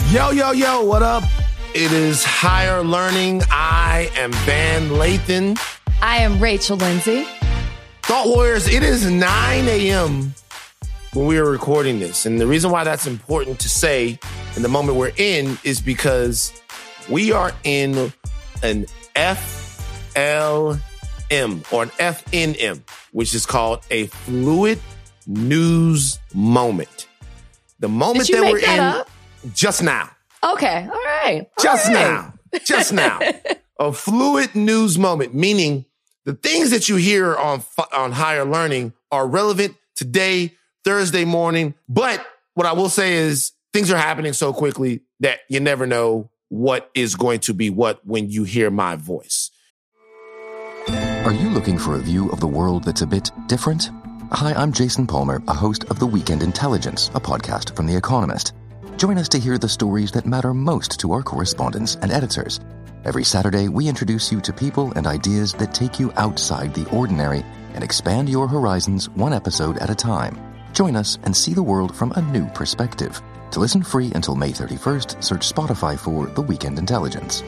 Yo, yo, yo, what up? It is Higher Learning. I am Van Lathan. I am Rachel Lindsay. Thought Warriors, it is 9 a.m. when we are recording this. And the reason why that's important to say in the moment we're in is because we are in an FLM or an FNM, which is called a fluid news moment. The moment Did you that make we're that in up? just now. Okay, all right. Just now. A fluid news moment, meaning the things that you hear on Higher Learning are relevant today, Thursday morning. But what I will say is things are happening so quickly that you never know what is going to be what when you hear my voice. Are you looking for a view of the world that's a bit different? Hi, I'm Jason Palmer, a host of The Weekend Intelligence, a podcast from The Economist. Join us to hear the stories that matter most to our correspondents and editors. Every Saturday, we introduce you to people and ideas that take you outside the ordinary and expand your horizons one episode at a time. Join us and see the world from a new perspective. To listen free until May 31st, search Spotify for The Weekend Intelligence.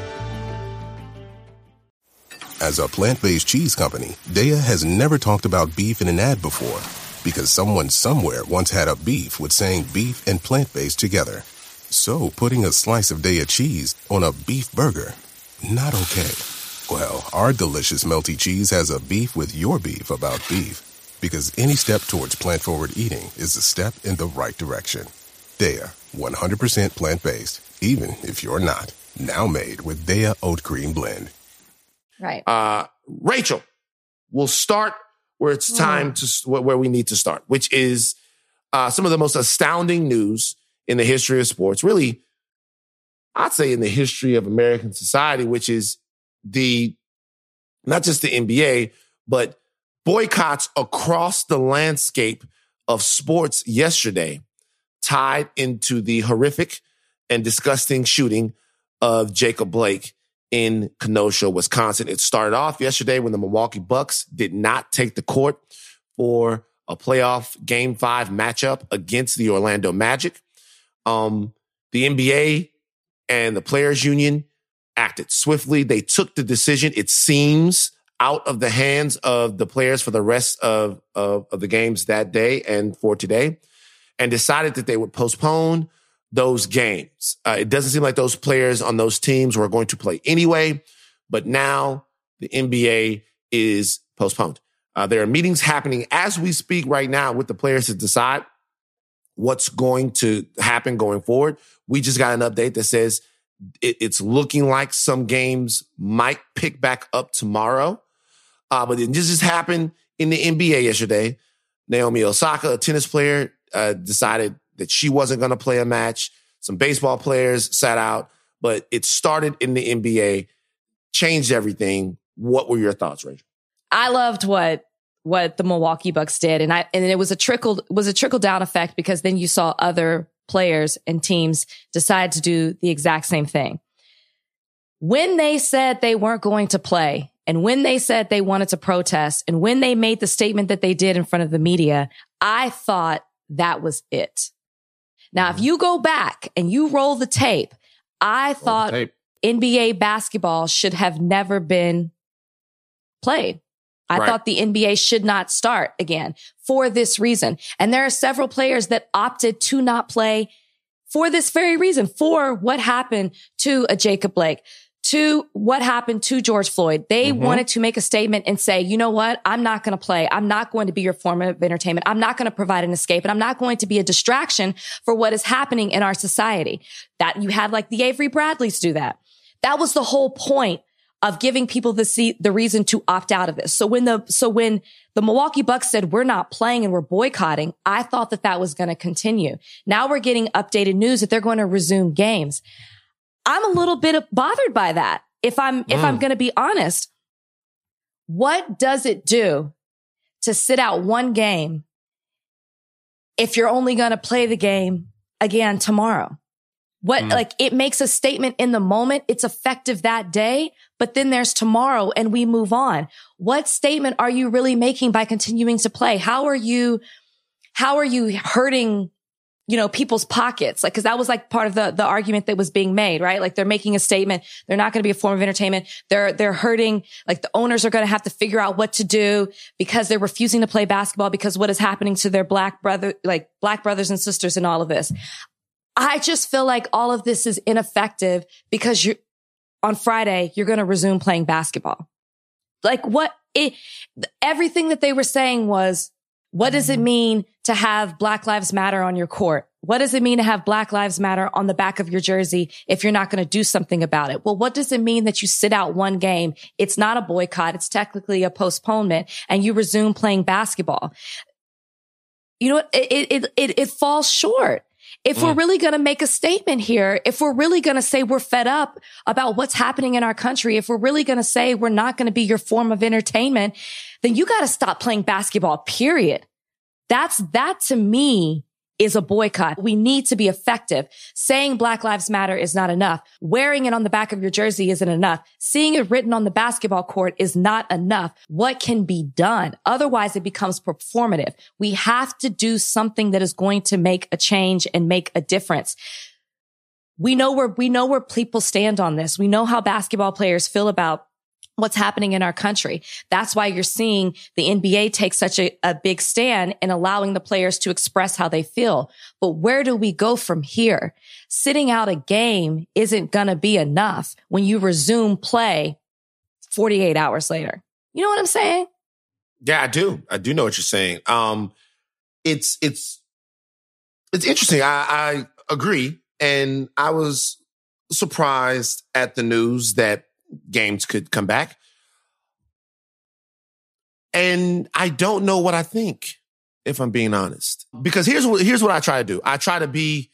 As a plant-based cheese company, Daiya has never talked about beef in an ad before because someone somewhere once had a beef with saying beef and plant-based together. So putting a slice of Daiya cheese on a beef burger, not okay. Well, our delicious melty cheese has a beef with your beef about beef because any step towards plant-forward eating is a step in the right direction. Daiya, 100% plant-based, even if you're not. Now made with Daiya Oat Cream Blend. Right. Rachel, we'll start where it's time where we need to start, which is some of the most astounding news in the history of sports. Really, I'd say in the history of American society, which is not just the NBA, but boycotts across the landscape of sports yesterday tied into the horrific and disgusting shooting of Jacob Blake in Kenosha, Wisconsin. It started off yesterday when the Milwaukee Bucks did not take the court for a playoff Game 5 matchup against the Orlando Magic. The NBA and the Players Union acted swiftly. They took the decision, it seems, out of the hands of the players for the rest of the games that day and for today, and decided that they would postpone those games. It doesn't seem like those players on those teams were going to play anyway, but now the NBA is postponed. There are meetings happening as we speak right now with the players to decide what's going to happen going forward. We just got an update that says it's looking like some games might pick back up tomorrow. But it just happened in the NBA yesterday. Naomi Osaka, a tennis player, decided that she wasn't going to play a match. Some baseball players sat out, but it started in the NBA, changed everything. What were your thoughts, Rachel? I loved what the Milwaukee Bucks did, and it was a trickle down effect because then you saw other players and teams decide to do the exact same thing. When they said they weren't going to play, and when they said they wanted to protest, and when they made the statement that they did in front of the media, I thought that was it. Now, if you go back and you roll the tape, I thought NBA basketball should have never been played. I thought the NBA should not start again for this reason. And there are several players that opted to not play for this very reason, for what happened to a Jacob Blake, to what happened to George Floyd. They wanted to make a statement and say, you know what? I'm not going to play. I'm not going to be your form of entertainment. I'm not going to provide an escape, and I'm not going to be a distraction for what is happening in our society. That you had like the Avery Bradleys do that. That was the whole point of giving people the reason to opt out of this. So when the Milwaukee Bucks said we're not playing and we're boycotting, I thought that was going to continue. Now we're getting updated news that they're going to resume games. I'm a little bit bothered by that. If I'm going to be honest, what does it do to sit out one game if you're only going to play the game again tomorrow? It makes a statement in the moment. It's effective that day, but then there's tomorrow and we move on. What statement are you really making by continuing to play? How are you hurting people's pockets. Like, cause that was like part of the argument that was being made, right? Like they're making a statement. They're not going to be a form of entertainment. They're hurting. Like the owners are going to have to figure out what to do because they're refusing to play basketball because what is happening to their black brothers and sisters in all of this. I just feel like all of this is ineffective because on Friday, you're going to resume playing basketball. Like everything that they were saying was, what does it mean to have Black Lives Matter on your court? What does it mean to have Black Lives Matter on the back of your jersey if you're not going to do something about it? Well, what does it mean that you sit out one game? It's not a boycott. It's technically a postponement and you resume playing basketball. You know what? It falls short. If we're really going to make a statement here, if we're really going to say we're fed up about what's happening in our country, if we're really going to say we're not going to be your form of entertainment, then you got to stop playing basketball, period. That to me is a boycott. We need to be effective. Saying Black Lives Matter is not enough. Wearing it on the back of your jersey isn't enough. Seeing it written on the basketball court is not enough. What can be done? Otherwise, it becomes performative. We have to do something that is going to make a change and make a difference. We know where people stand on this. We know how basketball players feel about what's happening in our country. That's why you're seeing the NBA take such a big stand in allowing the players to express how they feel. But where do we go from here? Sitting out a game isn't going to be enough when you resume play 48 hours later. You know what I'm saying? Yeah, I do. I do know what you're saying. It's interesting. I agree. And I was surprised at the news that games could come back. And I don't know what I think, if I'm being honest. Because here's what I try to do. I try to be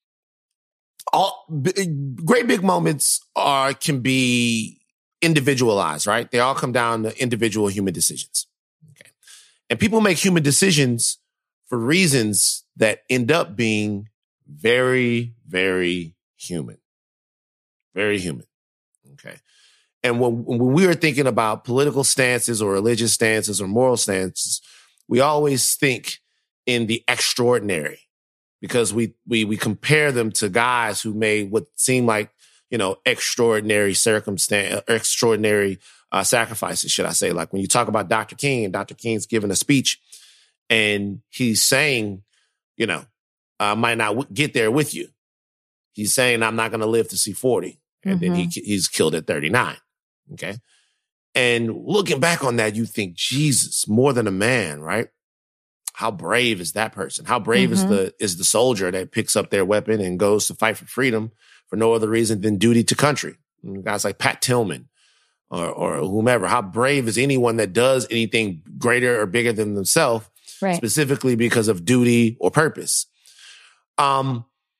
great big moments can be individualized, right? They all come down to individual human decisions. Okay. And people make human decisions for reasons that end up being very, very human. Very human. Okay. And when we are thinking about political stances or religious stances or moral stances, we always think in the extraordinary because we compare them to guys who made what seem like, extraordinary extraordinary sacrifices, should I say. Like when you talk about Dr. King and Dr. King's giving a speech and he's saying, I might not get there with you. He's saying, I'm not going to live to see 40. And then he's killed at 39. Okay. And looking back on that, you think, Jesus, more than a man, right? How brave is that person? How brave is the soldier that picks up their weapon and goes to fight for freedom for no other reason than duty to country? Guys like Pat Tillman or whomever. How brave is anyone that does anything greater or bigger than themselves, right, specifically because of duty or purpose? And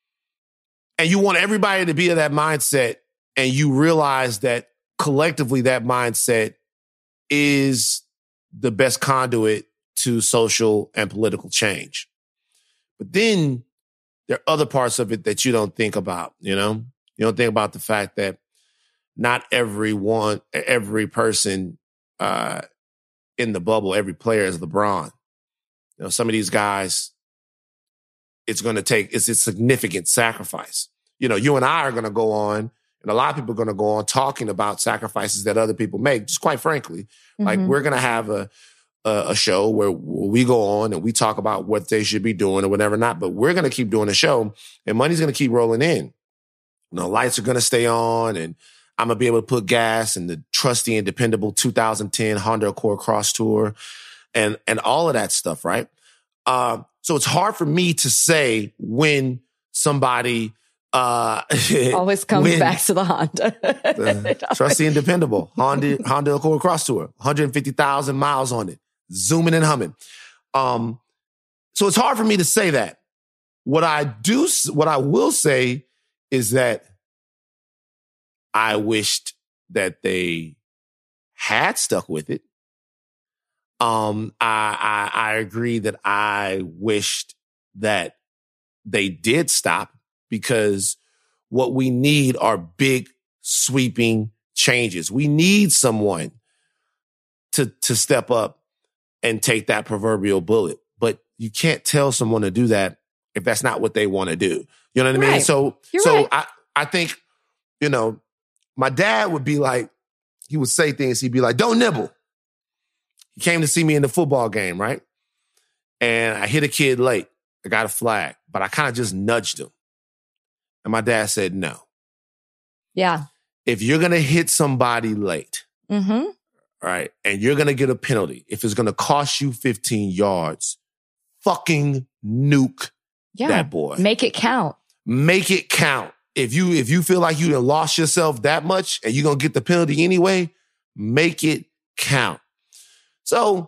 you want everybody to be of that mindset, and you realize that collectively that mindset is the best conduit to social and political change. But then there are other parts of it that you don't think about, You don't think about the fact that not every person in the bubble, every player is LeBron. Some of these guys, it's a significant sacrifice. You and I are going to go on, and a lot of people are going to go on talking about sacrifices that other people make, just quite frankly. Like we're going to have a show where we go on and we talk about what they should be doing or whatever not, but we're going to keep doing the show and money's going to keep rolling in. Lights are going to stay on and I'm going to be able to put gas in the trusty and dependable 2010 Honda Accord Cross Tour and all of that stuff, right? So it's hard for me to say when somebody always comes back to the Honda. Trusty and dependable. Honda Accord Cross Tour. 150,000 miles on it. Zooming and humming. So it's hard for me to say that. What I will say is that I wished that they had stuck with it. I agree that I wished that they did stop, because what we need are big, sweeping changes. We need someone to step up and take that proverbial bullet. But you can't tell someone to do that if that's not what they want to do. You know what I mean? Right. So You're right. I think, my dad would be like, he would say things. He'd be like, don't nibble. He came to see me in the football game, right? And I hit a kid late. I got a flag, but I kind of just nudged him. And my dad said, no. Yeah. If you're going to hit somebody late, Mm-hmm. right, and you're going to get a penalty, if it's going to cost you 15 yards, fucking nuke that boy. Make it count. Make it count. If you feel like you done lost yourself that much and you're going to get the penalty anyway, make it count. So,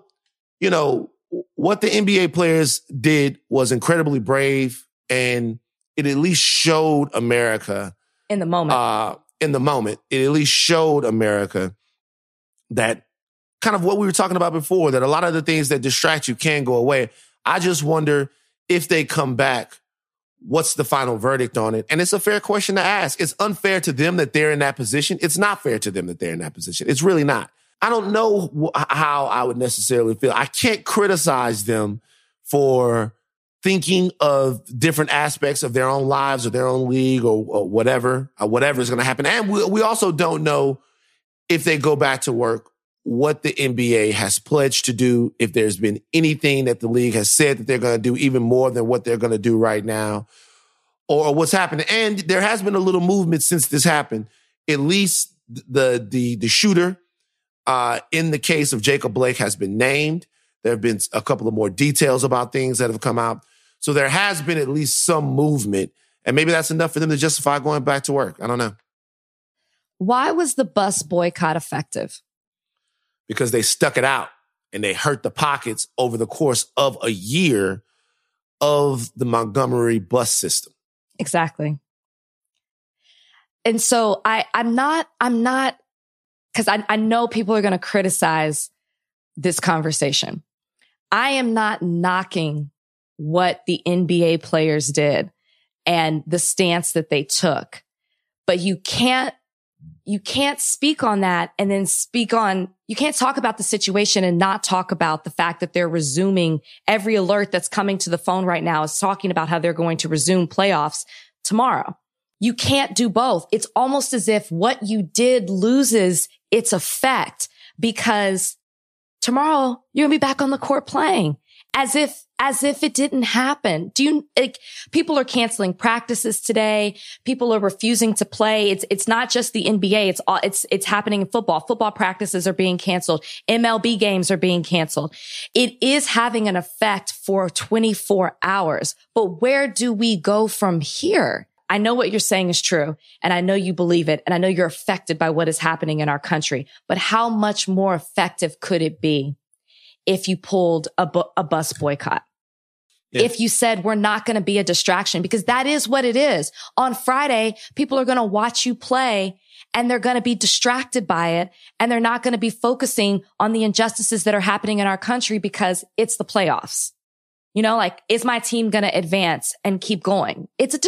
what the NBA players did was incredibly brave, and it at least showed America In the moment. It at least showed America that kind of what we were talking about before, that a lot of the things that distract you can go away. I just wonder if they come back, what's the final verdict on it? And it's a fair question to ask. It's unfair to them that they're in that position. It's not fair to them that they're in that position. It's really not. I don't know how I would necessarily feel. I can't criticize them for thinking of different aspects of their own lives or their own league or whatever is going to happen. And we also don't know if they go back to work, what the NBA has pledged to do, if there's been anything that the league has said that they're going to do even more than what they're going to do right now, or what's happening. And there has been a little movement since this happened. At least the shooter in the case of Jacob Blake has been named. There have been a couple of more details about things that have come out. So there has been at least some movement, and maybe that's enough for them to justify going back to work. I don't know. Why was the bus boycott effective? Because they stuck it out and they hurt the pockets over the course of a year of the Montgomery bus system. Exactly. And so I'm not, because I know people are going to criticize this conversation. I am not knocking what the NBA players did and the stance that they took, but you can't speak on that and then you can't talk about the situation and not talk about the fact that they're resuming. Every alert that's coming to the phone right now is talking about how they're going to resume playoffs tomorrow. You can't do both. It's almost as if what you did loses its effect because tomorrow you're going to be back on the court playing as if it didn't happen. People are canceling practices today. People are refusing to play. It's not just the NBA. It's happening in football. Football practices are being canceled. MLB games are being canceled. It is having an effect for 24 hours. But where do we go from here? I know what you're saying is true, and I know you believe it, and I know you're affected by what is happening in our country. But how much more effective could it be if you pulled a bus boycott? Yeah. If you said we're not going to be a distraction, because that is what it is. On Friday, people are going to watch you play and they're going to be distracted by it. And they're not going to be focusing on the injustices that are happening in our country because it's the playoffs. Is my team going to advance and keep going? It's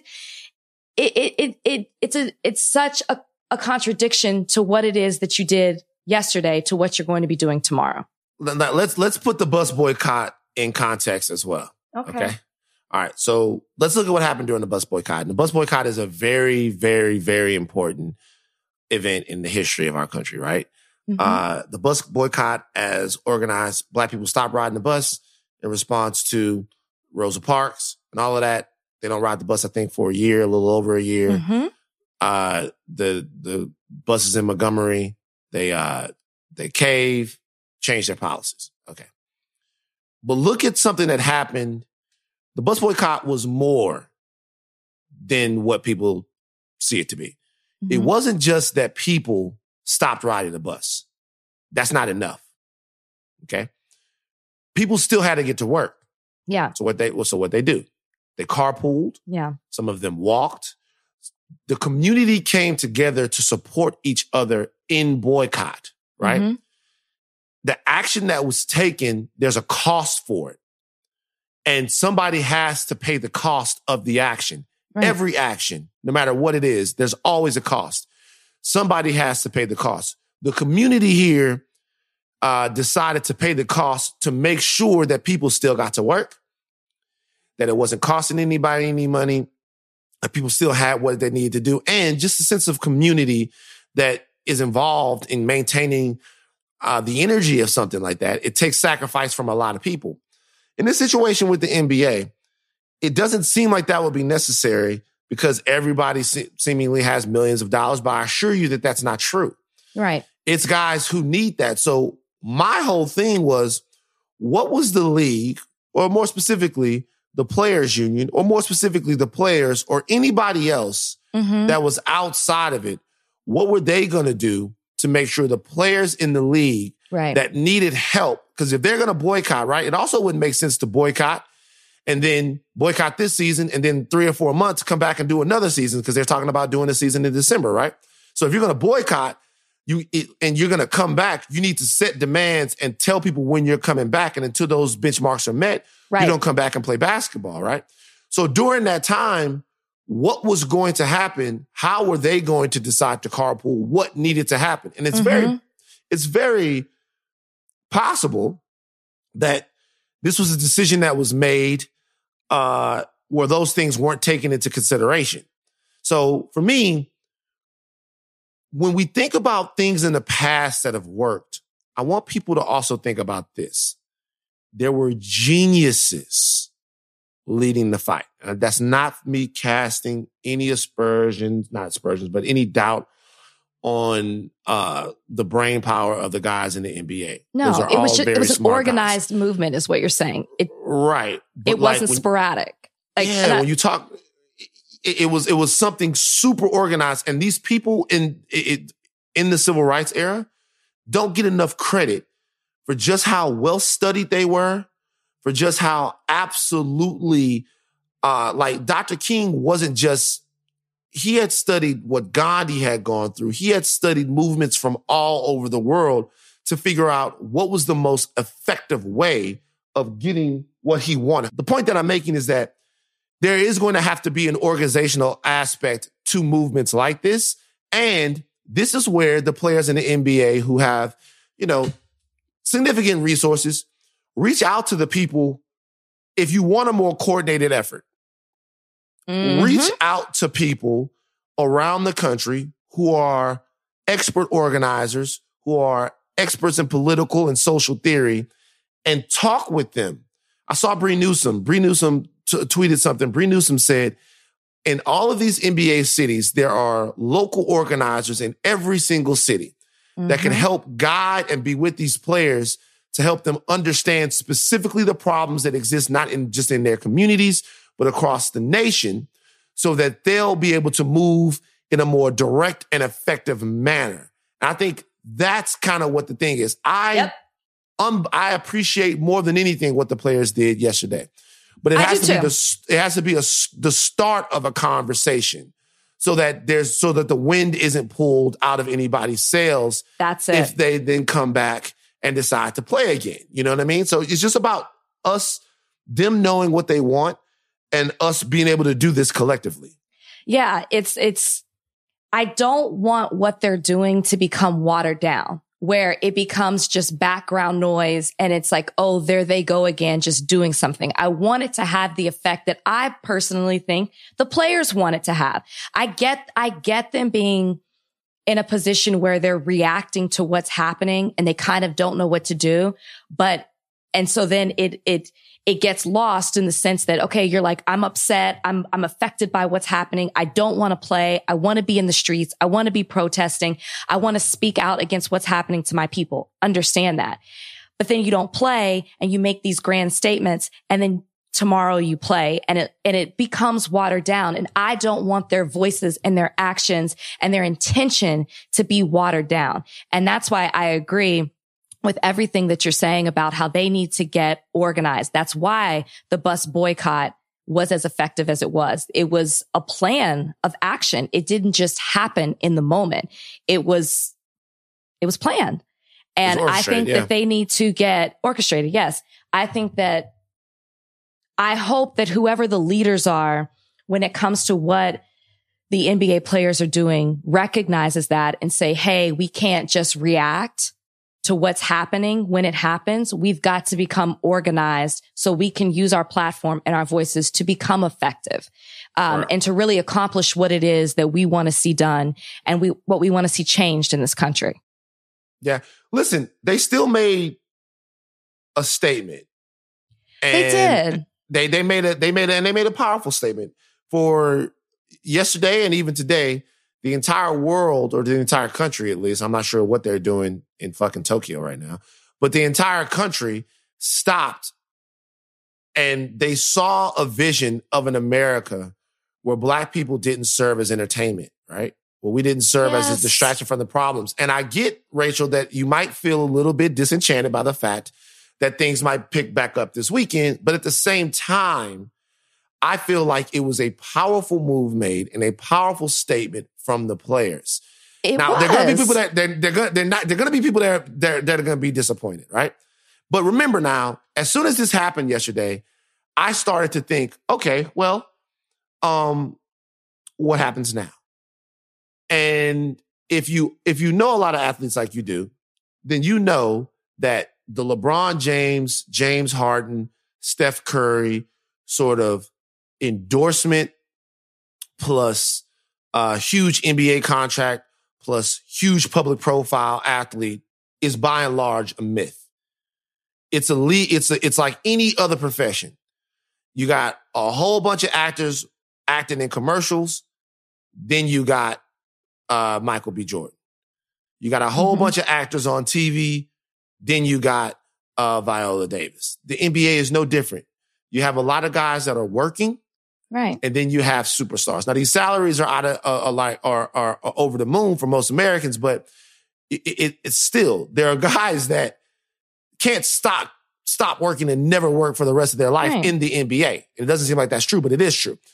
such a contradiction to what it is that you did yesterday to what you're going to be doing tomorrow. Let's put the bus boycott in context as well. Okay. All right. So let's look at what happened during the bus boycott. And the bus boycott is a very, very, very important event in the history of our country, right? Mm-hmm. The bus boycott, as organized, Black people stopped riding the bus in response to Rosa Parks and all of that. They don't ride the bus, I think, for a year, a little over a year. Mm-hmm. The buses in Montgomery, they cave, change their policies. Okay. But look at something that happened. The bus boycott was more than what people see it to be. Mm-hmm. It wasn't just that people stopped riding the bus. That's not enough. Okay. People still had to get to work. Yeah. So what they do? They carpooled. Yeah. Some of them walked. The community came together to support each other in boycott, right? Mm-hmm. The action that was taken, there's a cost for it. And somebody has to pay the cost of the action. Right. Every action, no matter what it is, there's always a cost. Somebody has to pay the cost. The community here decided to pay the cost to make sure that people still got to work. that it wasn't costing anybody any money, that people still had what they needed to do, and just a sense of community that is involved in maintaining the energy of something like that. It takes sacrifice from a lot of people. In this situation with the NBA, it doesn't seem like that would be necessary because everybody seemingly has millions of dollars, but I assure you that that's not true. Right. It's guys who need that. So my whole thing was, what was the league, or more specifically, the players union, or more specifically, the players or anybody else that was outside of it, what were they going to do to make sure the players in the league that needed help? Because if they're going to boycott, right, it also wouldn't make sense to boycott and then boycott this season and then 3 or 4 months come back and do another season because they're talking about doing a season in December, right? So if you're going to boycott and you're going to come back, you need to set demands and tell people when you're coming back. And until those benchmarks are met, you don't come back and play basketball, right? So during that time, what was going to happen? How were they going to decide to carpool? What needed to happen? And it's very possible that this was a decision that was made where those things weren't taken into consideration. So for me, when we think about things in the past that have worked, I want people to also think about this. There were geniuses leading the fight. That's not me casting any but any doubt on the brain power of the guys in the NBA. No, it was an organized movement is what you're saying. Right. It wasn't sporadic. When you talk, it was something super organized. And these people in the civil rights era don't get enough credit for just how well studied they were, for just how absolutely, like Dr. King wasn't just, he had studied what Gandhi had gone through. He had studied movements from all over the world to figure out what was the most effective way of getting what he wanted. The point that I'm making is that there is going to have to be an organizational aspect to movements like this. And this is where the players in the NBA who have, significant resources, reach out to the people. If you want a more coordinated effort, reach out to people around the country who are expert organizers, who are experts in political and social theory, and talk with them. I saw Bree Newsom. Bree Newsom tweeted something. Bree Newsom said, in all of these NBA cities, there are local organizers in every single city that can help guide and be with these players to help them understand specifically the problems that exist, not just in their communities, but across the nation, so that they'll be able to move in a more direct and effective manner. And I think that's kind of what the thing is. I appreciate more than anything what the players did yesterday, but it has to be the start of a conversation, so that the wind isn't pulled out of anybody's sails. That's it. If they then come back and decide to play again. You know what I mean? So it's just about them knowing what they want and us being able to do this collectively. Yeah, I don't want what they're doing to become watered down, where it becomes just background noise and it's like, oh, there they go again, just doing something. I want it to have the effect that I personally think the players want it to have. I get them being in a position where they're reacting to what's happening and they kind of don't know what to do. And so then it gets lost in the sense that, okay, you're like, I'm upset. I'm affected by what's happening. I don't want to play. I want to be in the streets. I want to be protesting. I want to speak out against what's happening to my people. Understand that. But then you don't play and you make these grand statements and then tomorrow you play and it becomes watered down. And I don't want their voices and their actions and their intention to be watered down. And that's why I agree with everything that you're saying about how they need to get organized. That's why the bus boycott was as effective as it was. It was a plan of action. It didn't just happen in the moment. It was planned. And I think that they need to get orchestrated. Yes. I hope that whoever the leaders are when it comes to what the NBA players are doing recognizes that and say, hey, we can't just react to what's happening when it happens, we've got to become organized so we can use our platform and our voices to become effective, and to really accomplish what it is that we want to see done and what we want to see changed in this country. Yeah. Listen, they still made a statement. They did. They made a powerful statement. For yesterday and even today, the entire world, or the entire country at least, I'm not sure what they're doing in fucking Tokyo right now, but the entire country stopped and they saw a vision of an America where Black people didn't serve as entertainment, right? Well, we didn't serve as a distraction from the problems. And I get, Rachel, that you might feel a little bit disenchanted by the fact that things might pick back up this weekend. But at the same time, I feel like it was a powerful move made and a powerful statement from the players. There are going to be people that they're going to be people that are going to be disappointed, right? But remember now, as soon as this happened yesterday, I started to think, okay, well, what happens now? And if you know a lot of athletes like you do, then you know that the LeBron James, James Harden, Steph Curry sort of endorsement plus huge NBA contract plus huge public profile athlete is by and large a myth. It's it's like any other profession. You got a whole bunch of actors acting in commercials. Then you got Michael B. Jordan. You got a whole bunch of actors on TV. Then you got Viola Davis. The NBA is no different. You have a lot of guys that are working, right? And then you have superstars. Now these salaries are are over the moon for most Americans, but it's still, there are guys that can't stop working and never work for the rest of their life in the NBA. It doesn't seem like that's true, but it is true.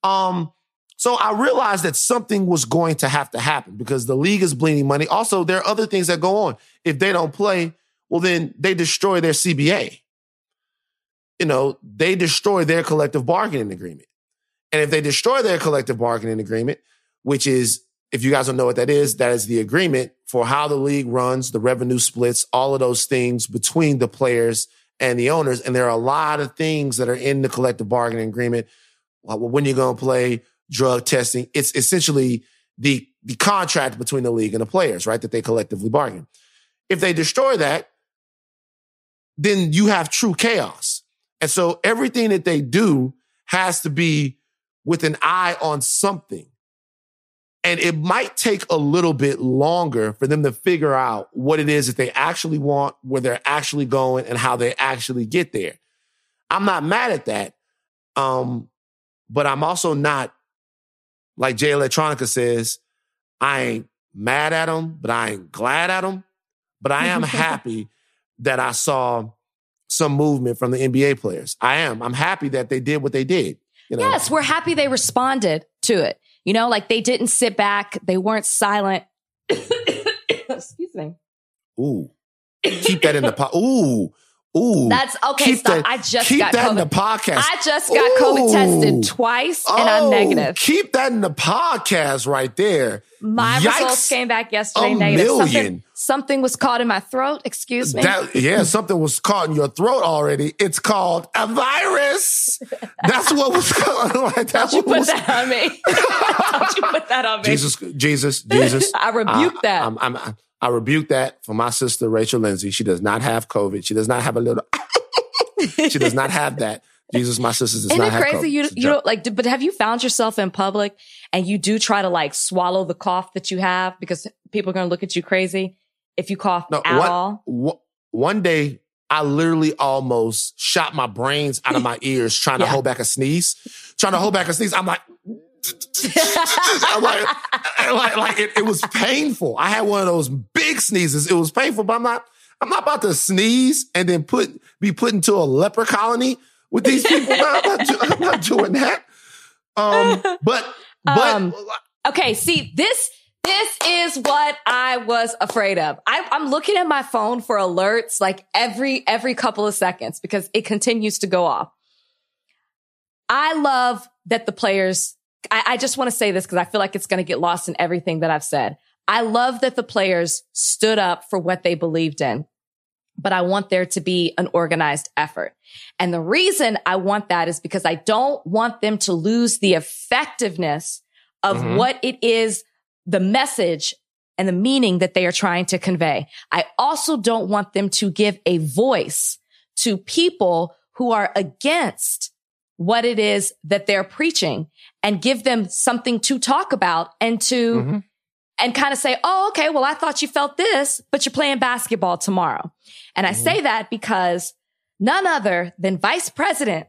So I realized that something was going to have to happen because the league is bleeding money. Also, there are other things that go on. If they don't play, well, then they destroy their CBA. You know, they destroy their collective bargaining agreement. And if they destroy their collective bargaining agreement, which is, if you guys don't know what that is the agreement for how the league runs, the revenue splits, all of those things between the players and the owners. And there are a lot of things that are in the collective bargaining agreement. Well, when you're going to play, drug testing. It's essentially the contract between the league and the players, right? That they collectively bargain. If they destroy that, then you have true chaos. And so everything that they do has to be with an eye on something. And it might take a little bit longer for them to figure out what it is that they actually want, where they're actually going, and how they actually get there. I'm not mad at that. But I'm also not, like Jay Electronica says, I ain't mad at them, but I ain't glad at them. But I am happy that I saw some movement from the NBA players. I'm happy that they did what they did. You know? Yes, we're happy they responded to it. You know, like they didn't sit back. They weren't silent. Excuse me. Ooh. Keep that in the pot. Ooh. Ooh. That's okay. Stop. I just got that COVID. In the podcast. I just got COVID tested twice and I'm negative. Keep that in the podcast right there. My results came back yesterday negative. Something was caught in my throat. Excuse me. Something was caught in your throat already. It's called a virus. That's what was called. Don't you put that on me. Don't you put that on me. Jesus. I rebuke that. I rebuke that for my sister, Rachel Lindsay. She does not have COVID. She does not have a little... She does not have that. Jesus, my sister does not have COVID. Isn't it crazy? You don't like, but have you found yourself in public and you do try to like swallow the cough that you have because people are going to look at you crazy if you cough all? One day, I literally almost shot my brains out of my ears trying to hold back a sneeze. I'm like... it was painful. I had one of those big sneezes. It was painful, but I'm not about to sneeze and then be put into a leper colony with these people. I'm not doing that. Okay. See, this is what I was afraid of. I'm looking at my phone for alerts like every couple of seconds because it continues to go off. I love that the players. I just want to say this because I feel like it's going to get lost in everything that I've said. I love that the players stood up for what they believed in, but I want there to be an organized effort. And the reason I want that is because I don't want them to lose the effectiveness of what it is, the message and the meaning that they are trying to convey. I also don't want them to give a voice to people who are against what it is that they're preaching and give them something to talk about and to, and kind of say, oh, okay, well, I thought you felt this, but you're playing basketball tomorrow. And I say that because none other than Vice President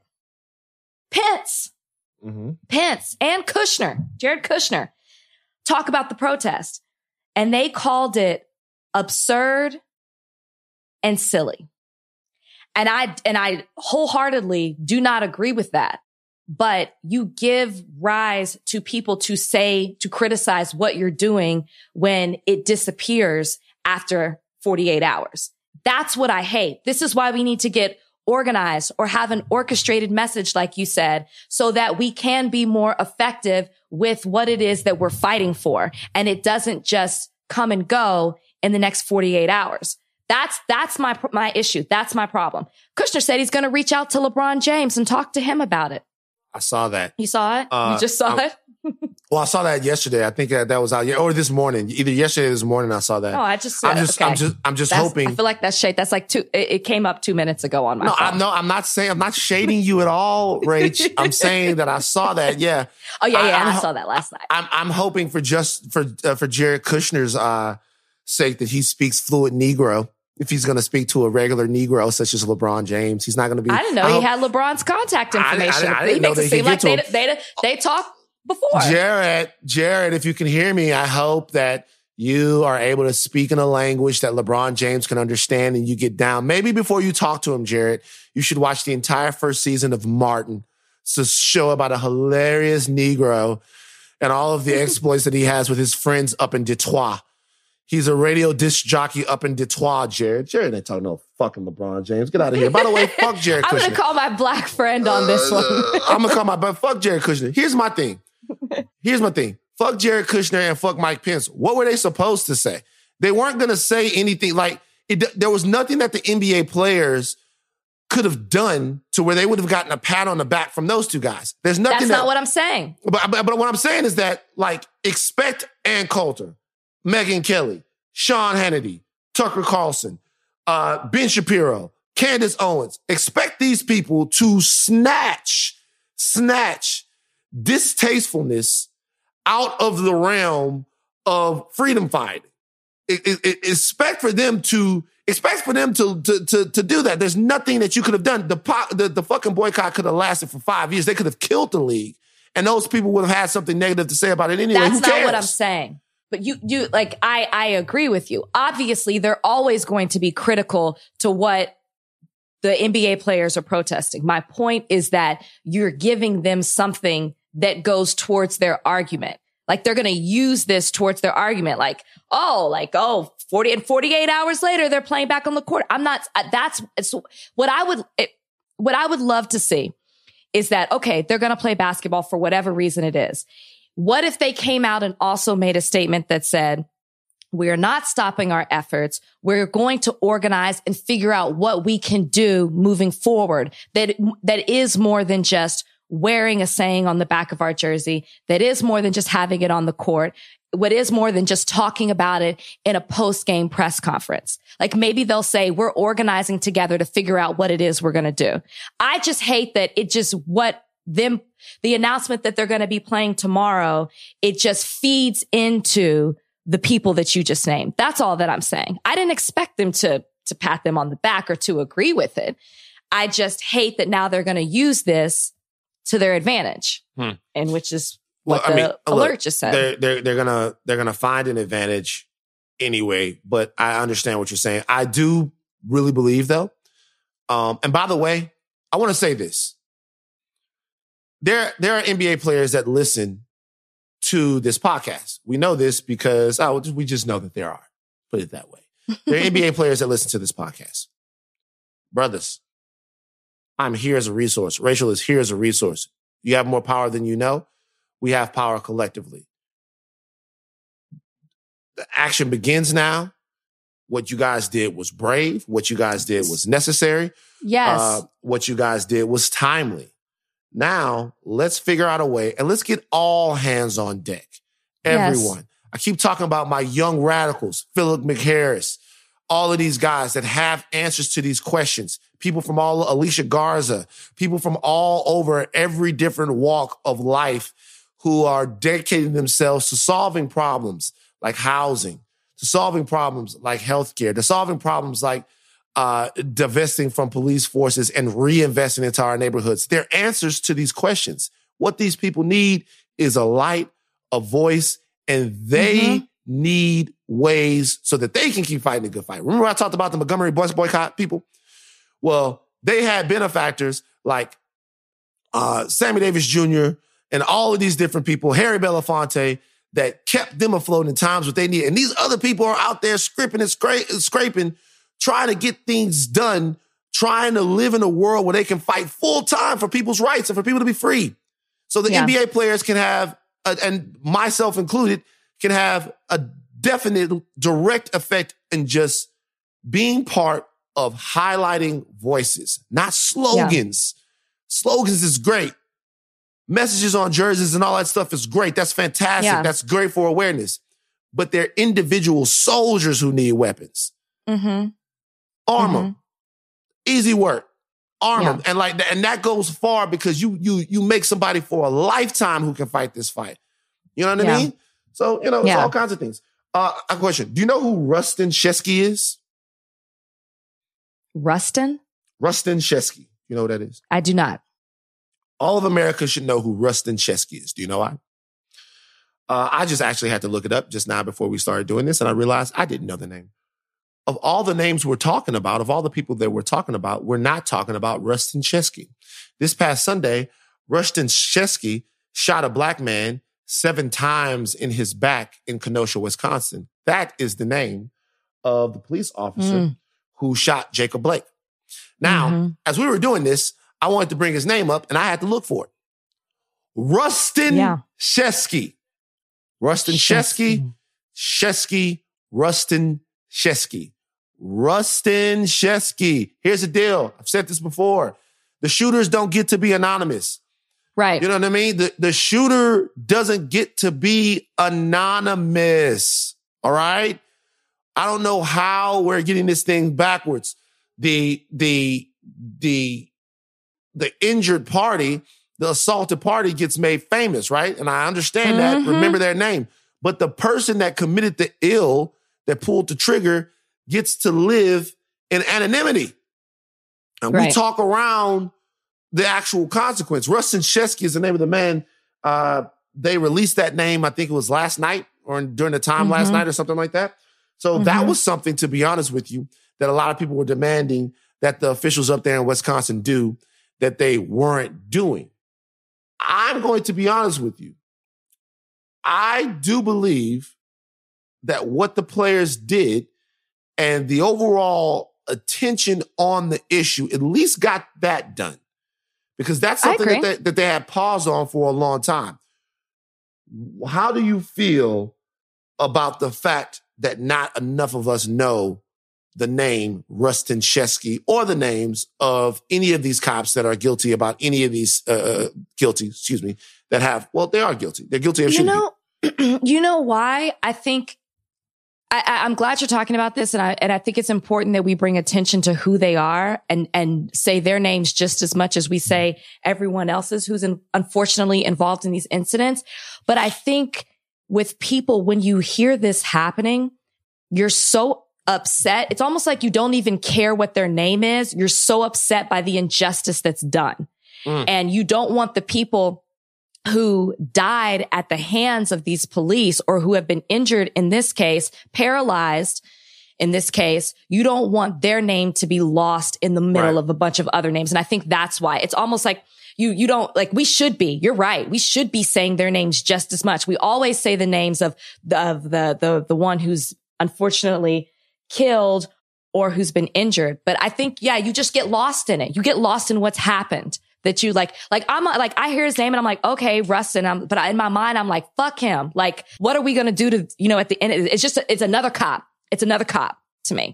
Pence and Kushner, Jared Kushner, talk about the protest. And they called it absurd and silly. And I wholeheartedly do not agree with that. But you give rise to people to criticize what you're doing when it disappears after 48 hours. That's what I hate. This is why we need to get organized or have an orchestrated message, like you said, so that we can be more effective with what it is that we're fighting for. And it doesn't just come and go in the next 48 hours. That's my issue. That's my problem. Kushner said he's going to reach out to LeBron James and talk to him about it. I saw that. You saw it? You just saw it? Well, I saw that yesterday. I think that was out, or this morning. Either yesterday or this morning I saw that. No, I'm just hoping. I feel like that's shade. That's like it came up 2 minutes ago on my phone. I'm not shading you at all, Rach. I'm saying that I saw that. Yeah. Oh yeah. I saw that last night. I'm hoping for Jared Kushner's sake that he speaks fluent Negro. If he's going to speak to a regular Negro such as LeBron James, he's not going to be. I didn't know he had LeBron's contact information. I didn't know that he could get to him. They talked before. Jared, if you can hear me, I hope that you are able to speak in a language that LeBron James can understand and you get down. Maybe before you talk to him, Jared, you should watch the entire first season of Martin. It's a show about a hilarious Negro and all of the exploits that he has with his friends up in Detroit. He's a radio disc jockey up in Detroit, Jared. Jared ain't talking no fucking LeBron James. Get out of here. By the way, fuck Jared Kushner. I'm going to call my black friend on this one. I'm going to call but fuck Jared Kushner. Here's my thing. Fuck Jared Kushner and fuck Mike Pence. What were they supposed to say? They weren't going to say anything like there was nothing that the NBA players could have done to where they would have gotten a pat on the back from those two guys. There's nothing. That's not what I'm saying. But what I'm saying is that expect Ann Coulter, Megyn Kelly, Sean Hannity, Tucker Carlson, Ben Shapiro, Candace Owens. Expect these people to snatch distastefulness out of the realm of freedom fighting. Expect for them to do that. There's nothing that you could have done. The fucking boycott could have lasted for 5 years. They could have killed the league, and those people would have had something negative to say about it anyway. That's Who cares? not what I'm saying. But I agree with you. Obviously, they're always going to be critical to what the NBA players are protesting. My point is that you're giving them something that goes towards their argument. Like they're going to use this towards their argument. 48 hours later, they're playing back on the court. What I would love to see is that, okay, they're going to play basketball for whatever reason it is. What if they came out and also made a statement that said, we're not stopping our efforts. We're going to organize and figure out what we can do moving forward. That is more than just wearing a saying on the back of our jersey. That is more than just having it on the court. What is more than just talking about it in a post-game press conference. Like maybe they'll say, we're organizing together to figure out what it is we're going to do. I just hate that the announcement that they're going to be playing tomorrow, it just feeds into the people that you just named. That's all that I'm saying. I didn't expect them to pat them on the back or to agree with it. I just hate that now they're going to use this to their advantage, and which is what alert just said. They're gonna find an advantage anyway. But I understand what you're saying. I do really believe though. And by the way, I want to say this. There are NBA players that listen to this podcast. We know this because we just know that there are. Put it that way. There are NBA players that listen to this podcast. Brothers, I'm here as a resource. Rachel is here as a resource. You have more power than you know. We have power collectively. The action begins now. What you guys did was brave. What you guys did was necessary. Yes. What you guys did was timely. Now, let's figure out a way and let's get all hands on deck. Everyone. Yes. I keep talking about my young radicals, Philip McHarris, all of these guys that have answers to these questions. People from Alicia Garza, people from all over every different walk of life who are dedicating themselves to solving problems like housing, to solving problems like healthcare, to solving problems like divesting from police forces and reinvesting into our neighborhoods. They're answers to these questions. What these people need is a light, a voice, and they need ways so that they can keep fighting a good fight. Remember I talked about the Montgomery bus boycott people? Well, they had benefactors like Sammy Davis Jr. and all of these different people, Harry Belafonte, that kept them afloat in times what they need. And these other people are out there scraping and scraping, trying to get things done, trying to live in a world where they can fight full time for people's rights and for people to be free. So the NBA players can have, and myself included, can have a definite direct effect in just being part of highlighting voices, not slogans. Yeah. Slogans is great. Messages on jerseys and all that stuff is great. That's fantastic. Yeah. That's great for awareness. But they're individual soldiers who need weapons. Arm them. Easy work. Arm them. And that goes far because you make somebody for a lifetime who can fight this fight. You know what I mean? So, it's all kinds of things. A question. Do you know who Rustin Sheskey is? Rustin? Rustin Sheskey. You know who that is? I do not. All of America should know who Rustin Sheskey is. Do you know why? I just actually had to look it up just now before we started doing this, and I realized I didn't know the name. Of all the names we're talking about, of all the people that we're talking about, we're not talking about Rustin Sheskey. This past Sunday, Rustin Sheskey shot a black man 7 times in his back in Kenosha, Wisconsin. That is the name of the police officer who shot Jacob Blake. Now, as we were doing this, I wanted to bring his name up and I had to look for it. Rustin Sheskey. Rustin Sheskey. Sheskey. Rustin Sheskey. Rustin Sheskey. Here's the deal. I've said this before. The shooters don't get to be anonymous. Right. You know what I mean? The shooter doesn't get to be anonymous. All right? I don't know how we're getting this thing backwards. The injured party, the assaulted party gets made famous, right? And I understand that. Remember their name. But the person that committed the ill, that pulled the trigger, gets to live in anonymity. And we talk around the actual consequence. Rustin Sheskey is the name of the man. They released that name, I think it was last night or during the time last night or something like that. So that was something, to be honest with you, that a lot of people were demanding that the officials up there in Wisconsin do that they weren't doing. I'm going to be honest with you. I do believe that what the players did and the overall attention on the issue at least got that done. Because that's something that they had paused on for a long time. How do you feel about the fact that not enough of us know the name Rustin Sheskey or the names of any of these cops that are guilty about any of these, that have, well, they are guilty. They're guilty of shooting. You know why? I think I'm glad you're talking about this, and I think it's important that we bring attention to who they are and say their names just as much as we say everyone else's who's unfortunately involved in these incidents. But I think with people, when you hear this happening, you're so upset. It's almost like you don't even care what their name is. You're so upset by the injustice that's done. And you don't want the people who died at the hands of these police or who have been injured in this case, paralyzed in this case, you don't want their name to be lost in the middle of a bunch of other names. And I think that's why it's almost like you don't like, we should be, you're right. We should be saying their names just as much. We always say the names of the one who's unfortunately killed or who's been injured. But I think, you just get lost in it. You get lost in what's happened. that you like I'm like, I hear his name and I'm like, okay, Rustin. But in my mind, I'm like, fuck him. Like, what are we going to do to, you know, at the end? It's another cop. It's another cop to me.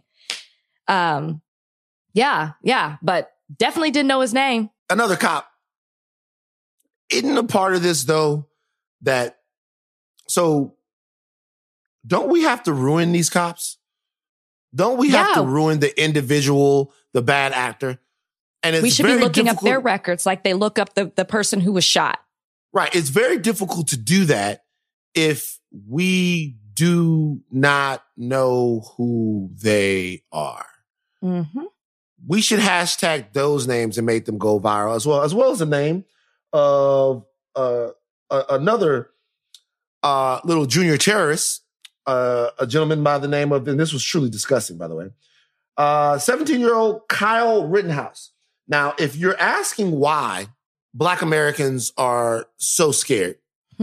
Yeah. But definitely didn't know his name. Another cop. Isn't a part of this though that, so don't we have to ruin these cops? Don't we have to ruin the individual, the bad actor? And we should be looking up their records like they look up the person who was shot. Right. It's very difficult to do that if we do not know who they are. Mm-hmm. We should hashtag those names and make them go viral as well as the name of another little junior terrorist, a gentleman by the name of, and this was truly disgusting, by the way, 17-year-old Kyle Rittenhouse. Now, if you're asking why Black Americans are so scared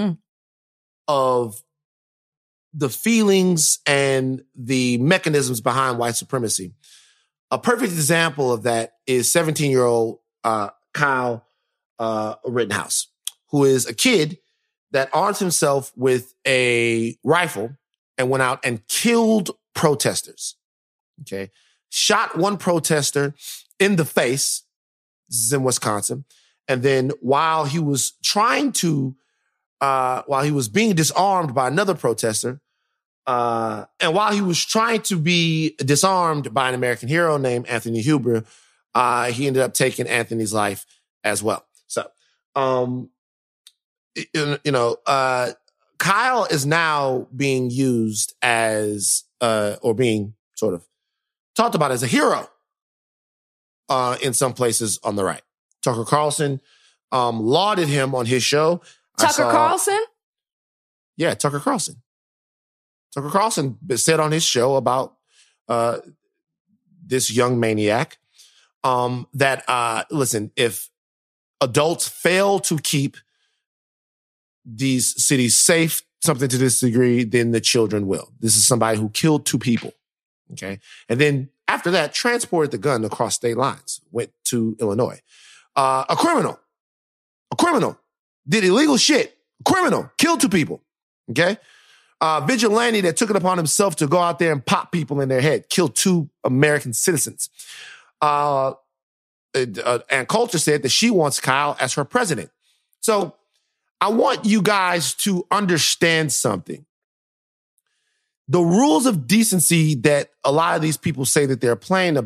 of the feelings and the mechanisms behind white supremacy, a perfect example of that is 17-year-old Kyle Rittenhouse, who is a kid that armed himself with a rifle and went out and killed protesters. Okay. Shot one protester in the face. This is in Wisconsin. And then while he was being disarmed by another protester, and while he was trying to be disarmed by an American hero named Anthony Huber, he ended up taking Anthony's life as well. So, Kyle is now being used as, or being sort of talked about as a hero, in some places on the right. Tucker Carlson, lauded him on his show. Carlson? Yeah, Tucker Carlson. Tucker Carlson said on his show about, this young maniac, that, listen, if adults fail to keep these cities safe, something to this degree, then the children will. This is somebody who killed 2 people. Okay. And then after that, transported the gun across state lines, went to Illinois. A criminal, did illegal shit, criminal, killed 2 people. Okay. Vigilante that took it upon himself to go out there and pop people in their head, killed 2 American citizens. And Coulter said that she wants Kyle as her president. So I want you guys to understand something. The rules of decency that a lot of these people say that they're playing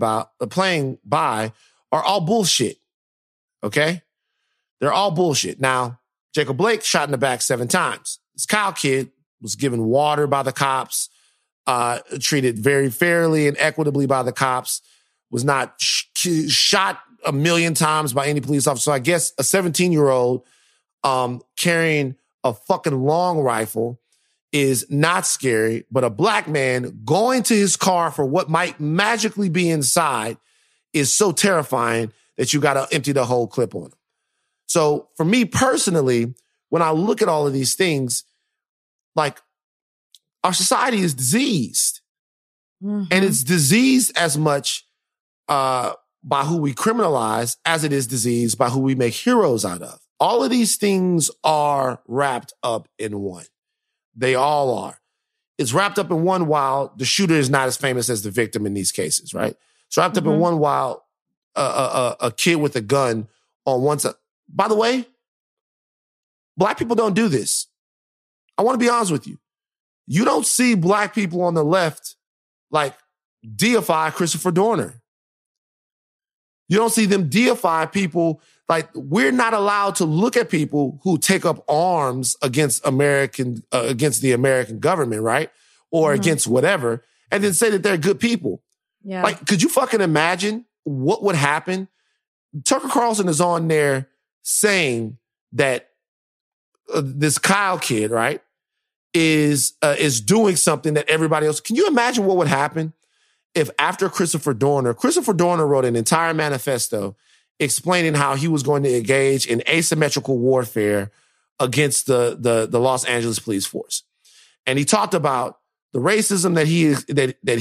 by are all bullshit. Okay? They're all bullshit. Now, Jacob Blake shot in the back 7 times. This Kyle kid was given water by the cops, treated very fairly and equitably by the cops, was not shot a million times by any police officer. So I guess a 17-year-old carrying a fucking long rifle is not scary, but a black man going to his car for what might magically be inside is so terrifying that you got to empty the whole clip on him. So for me personally, when I look at all of these things, like, our society is diseased. Mm-hmm. And it's diseased as much by who we criminalize as it is diseased by who we make heroes out of. All of these things are wrapped up in one. They all are. It's wrapped up in one while the shooter is not as famous as the victim in these cases, right? It's wrapped up in one while a kid with a gun on one side. By the way, black people don't do this. I want to be honest with you. You don't see black people on the left like deify Christopher Dorner. You don't see them deify people. Like, we're not allowed to look at people who take up arms against against the American government, right? Or against whatever, and then say that they're good people. Yeah. Like, could you fucking imagine what would happen? Tucker Carlson is on there saying that this Kyle kid, right, is doing something that everybody else. Can you imagine what would happen if after Christopher Dorner wrote an entire manifesto explaining how he was going to engage in asymmetrical warfare against the Los Angeles police force. And he talked about the racism that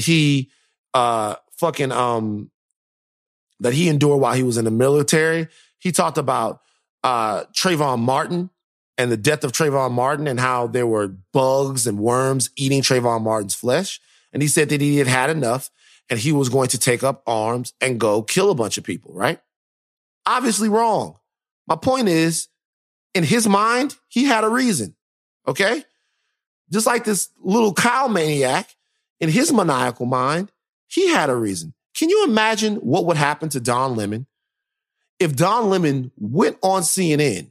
he endured while he was in the military. He talked about Trayvon Martin and the death of Trayvon Martin and how there were bugs and worms eating Trayvon Martin's flesh. And he said that he had enough and he was going to take up arms and go kill a bunch of people, right? Obviously wrong. My point is, in his mind, he had a reason, okay? Just like this little Kyle maniac, in his maniacal mind, he had a reason. Can you imagine what would happen to Don Lemon if Don Lemon went on CNN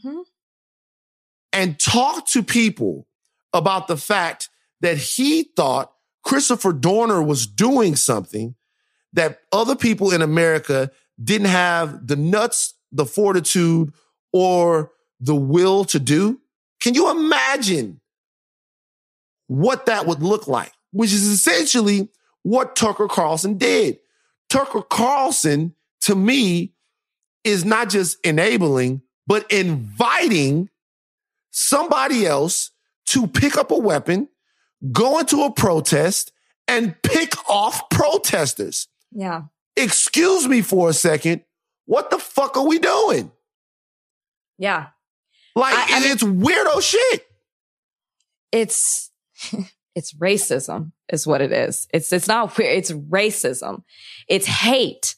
and talked to people about the fact that he thought Christopher Dorner was doing something that other people in America didn't have the nuts, the fortitude, or the will to do? Can you imagine what that would look like? Which is essentially what Tucker Carlson did. Tucker Carlson, to me, is not just enabling, but inviting somebody else to pick up a weapon, go into a protest, and pick off protesters. Yeah. Excuse me for a second. What the fuck are we doing? Yeah. Like, it's weirdo shit. It's racism is what it is. It's not weird. It's racism. It's hate.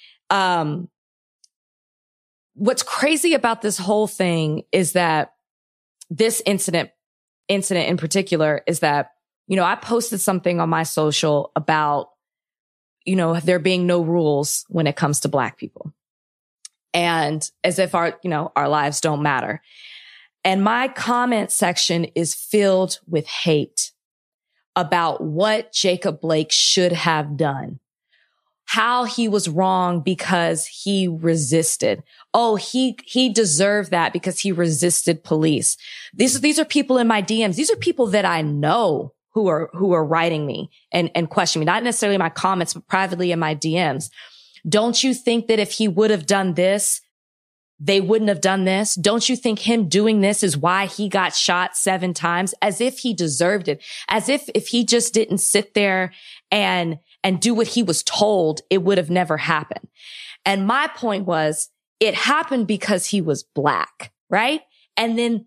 What's crazy about this whole thing is that this incident in particular is that, I posted something on my social about, there being no rules when it comes to Black people. And as if our lives don't matter. And my comment section is filled with hate about what Jacob Blake should have done, how he was wrong because he resisted. Oh, he deserved that because he resisted police. These are people in my DMs. These are people that I know who are writing me and questioning me, not necessarily in my comments, but privately in my DMs. Don't you think that if he would have done this, they wouldn't have done this? Don't you think him doing this is why he got shot 7 times? As if he deserved it. As if he just didn't sit there and do what he was told, it would have never happened. And my point was, it happened because he was Black, right? And then,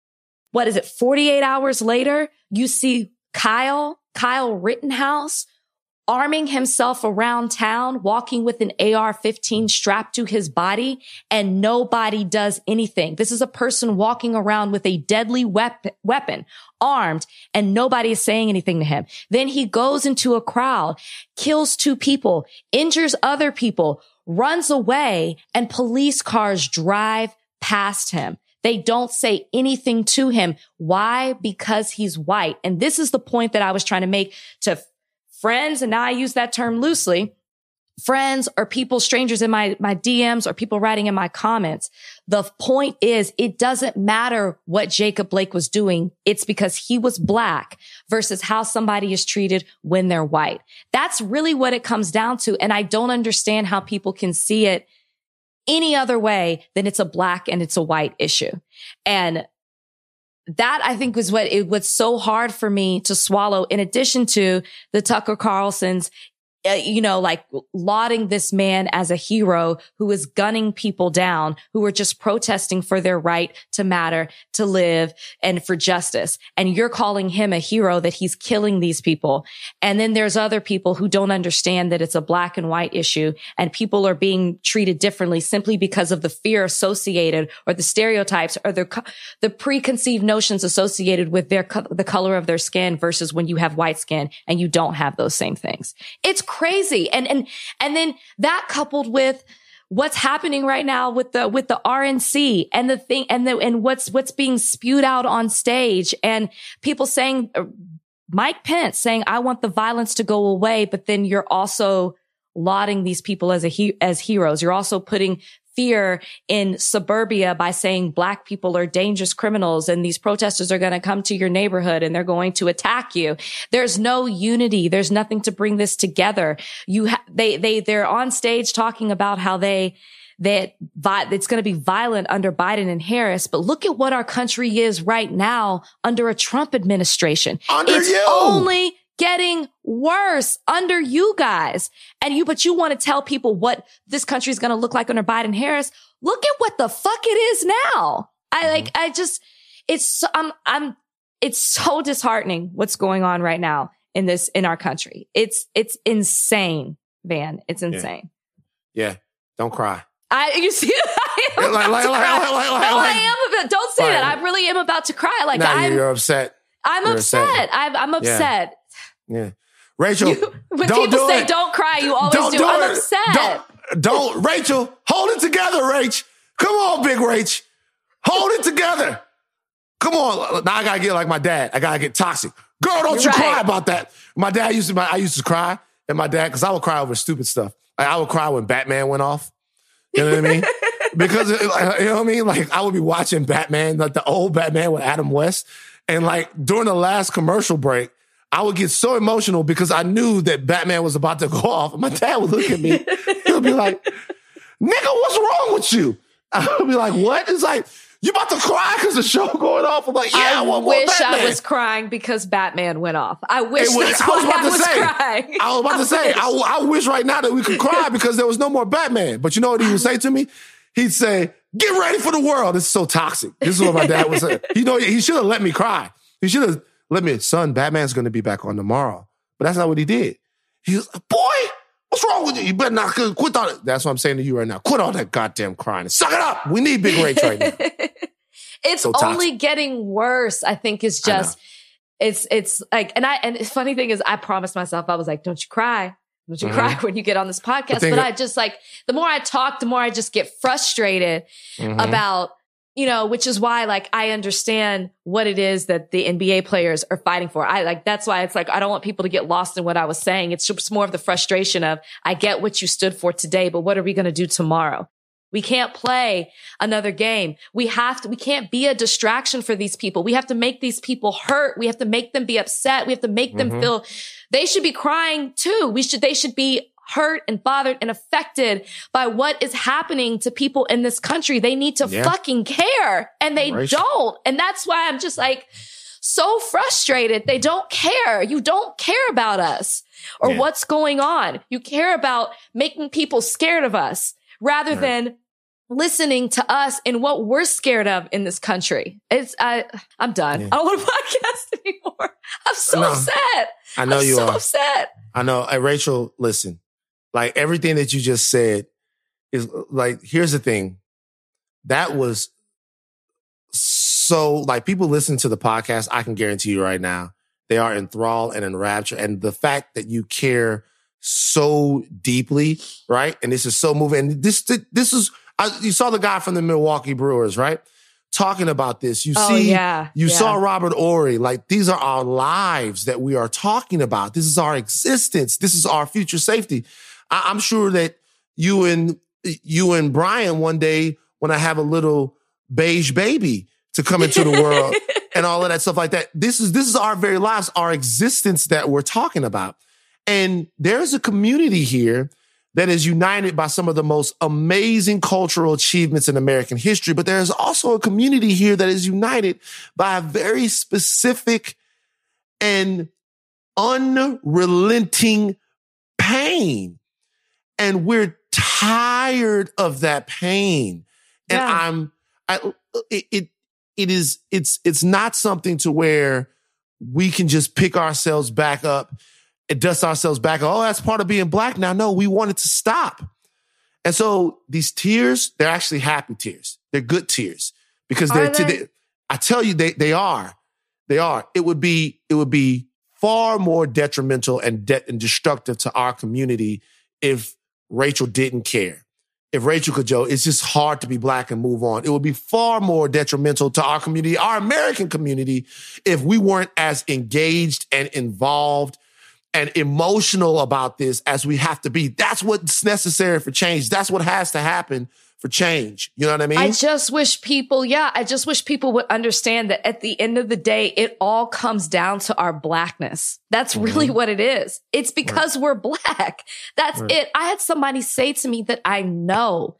48 hours later, you see Kyle Rittenhouse arming himself around town, walking with an AR-15 strapped to his body, and nobody does anything. This is a person walking around with a deadly weapon, armed, and nobody is saying anything to him. Then he goes into a crowd, kills 2 people, injures other people, runs away, and police cars drive past him. They don't say anything to him. Why? Because he's white. And this is the point that I was trying to make to friends, and now I use that term loosely, friends or people, strangers in my DMs or people writing in my comments. The point is, it doesn't matter what Jacob Blake was doing. It's because he was Black versus how somebody is treated when they're white. That's really what it comes down to. And I don't understand how people can see it any other way than it's a Black and it's a white issue. And that, I think, was what's so hard for me to swallow, in addition to the Tucker Carlson's, lauding this man as a hero who is gunning people down, who are just protesting for their right to matter, to live, and for justice. And you're calling him a hero that he's killing these people. And then there's other people who don't understand that it's a Black and white issue, and people are being treated differently simply because of the fear associated, or the stereotypes, or the preconceived notions associated with the color of their skin, versus when you have white skin and you don't have those same things. It's crazy. And then that coupled with what's happening right now with the RNC and the thing and what's being spewed out on stage, and people saying, Mike Pence saying, I want the violence to go away. But then you're also lauding these people as heroes. You're also putting fear in suburbia by saying Black people are dangerous criminals and these protesters are going to come to your neighborhood and they're going to attack you. There's no unity. There's nothing to bring this together. They're on stage talking about how it's going to be violent under Biden and Harris. But look at what our country is right now under a Trump administration. It's only getting worse under you guys. But you want to tell people what this country is going to look like under Biden Harris. Look at what the fuck it is now. It's so disheartening what's going on right now in our country. It's insane, Van. It's insane. Yeah. Don't cry. You see, I am. Don't say that. I really am about to cry. Like, you're upset. I'm upset. I'm upset. Yeah. Rachel, when people say don't cry, you always do. I'm upset. Don't, Rachel, hold it together, Rach. Come on, big Rach. Hold it together. Come on. Now I gotta get like my dad. I gotta get toxic. Girl, don't you cry about that. I used to cry at my dad because I would cry over stupid stuff. Like, I would cry when Batman went off. You know what I mean? Because, you know what I mean? Like, I would be watching Batman, like the old Batman with Adam West. And like during the last commercial break, I would get so emotional because I knew that Batman was about to go off. And my dad would look at me. He would be like, nigga, what's wrong with you? I would be like, what? It's like, you about to cry because the show going off? I'm like, yeah, I wish I was crying because Batman went off. I wish that's why I was crying. I was about to say, I wish right now that we could cry because there was no more Batman. But you know what he would say to me? He'd say, get ready for the world. This is so toxic. This is what my dad would say. You know, he should have let me cry. He should have let me, son, Batman's going to be back on tomorrow. But that's not what he did. He was like, boy, what's wrong with you? You better not quit all that. That's what I'm saying to you right now. Quit all that goddamn crying. Suck it up. We need Big Rach right now. It's so only getting worse, I think, is just, it's like, and the funny thing is I promised myself, I was like, don't you cry. Don't you cry when you get on this podcast. But I just like, the more I talk, the more I just get frustrated about, you know, which is why like I understand what it is that the NBA players are fighting for. That's why it's like, I don't want people to get lost in what I was saying. It's just more of the frustration of, I get what you stood for today, but what are we going to do tomorrow? We can't play another game. We can't be a distraction for these people. We have to make these people hurt. We have to make them be upset. We have to make them feel they should be crying too. They should be hurt and bothered and affected by what is happening to people in this country. They need to fucking care, and they don't. And that's why I'm just like so frustrated. They don't care. You don't care about us or what's going on. You care about making people scared of us rather than listening to us and what we're scared of in this country. I'm done. I don't want to podcast anymore. I'm so upset. I know you are. Upset. I know. Hey, Rachel, listen, like everything that you just said is like, here's the thing. That was so like people listen to the podcast. I can guarantee you right now, they are enthralled and enraptured. And the fact that you care so deeply, right? And this is so moving. And this is, you saw the guy from the Milwaukee Brewers, right? Talking about this. You saw Robert Horry. Like, these are our lives that we are talking about. This is our existence. This is our future safety. I'm sure that you and Brian one day want to have a little beige baby to come into the world and all of that stuff like that. This is our very lives, our existence that we're talking about. And there's a community here that is united by some of the most amazing cultural achievements in American history. But there's also a community here that is united by a very specific and unrelenting pain. And we're tired of that pain. And it's not something to where we can just pick ourselves back up and dust ourselves back. Oh, that's part of being Black now. No, we want it to stop. And so these tears, they're actually happy tears. They're good tears because I tell you, they are. They are. It would be far more detrimental and destructive to our community if Rachel didn't care. If Rachel could, Joe, it's just hard to be Black and move on. It would be far more detrimental to our community, our American community, if we weren't as engaged and involved and emotional about this as we have to be. That's what's necessary for change. That's what has to happen for change. You know what I mean? I just wish people would understand that at the end of the day, it all comes down to our Blackness. That's really what it is. It's because we're Black. That's it. I had somebody say to me that I know,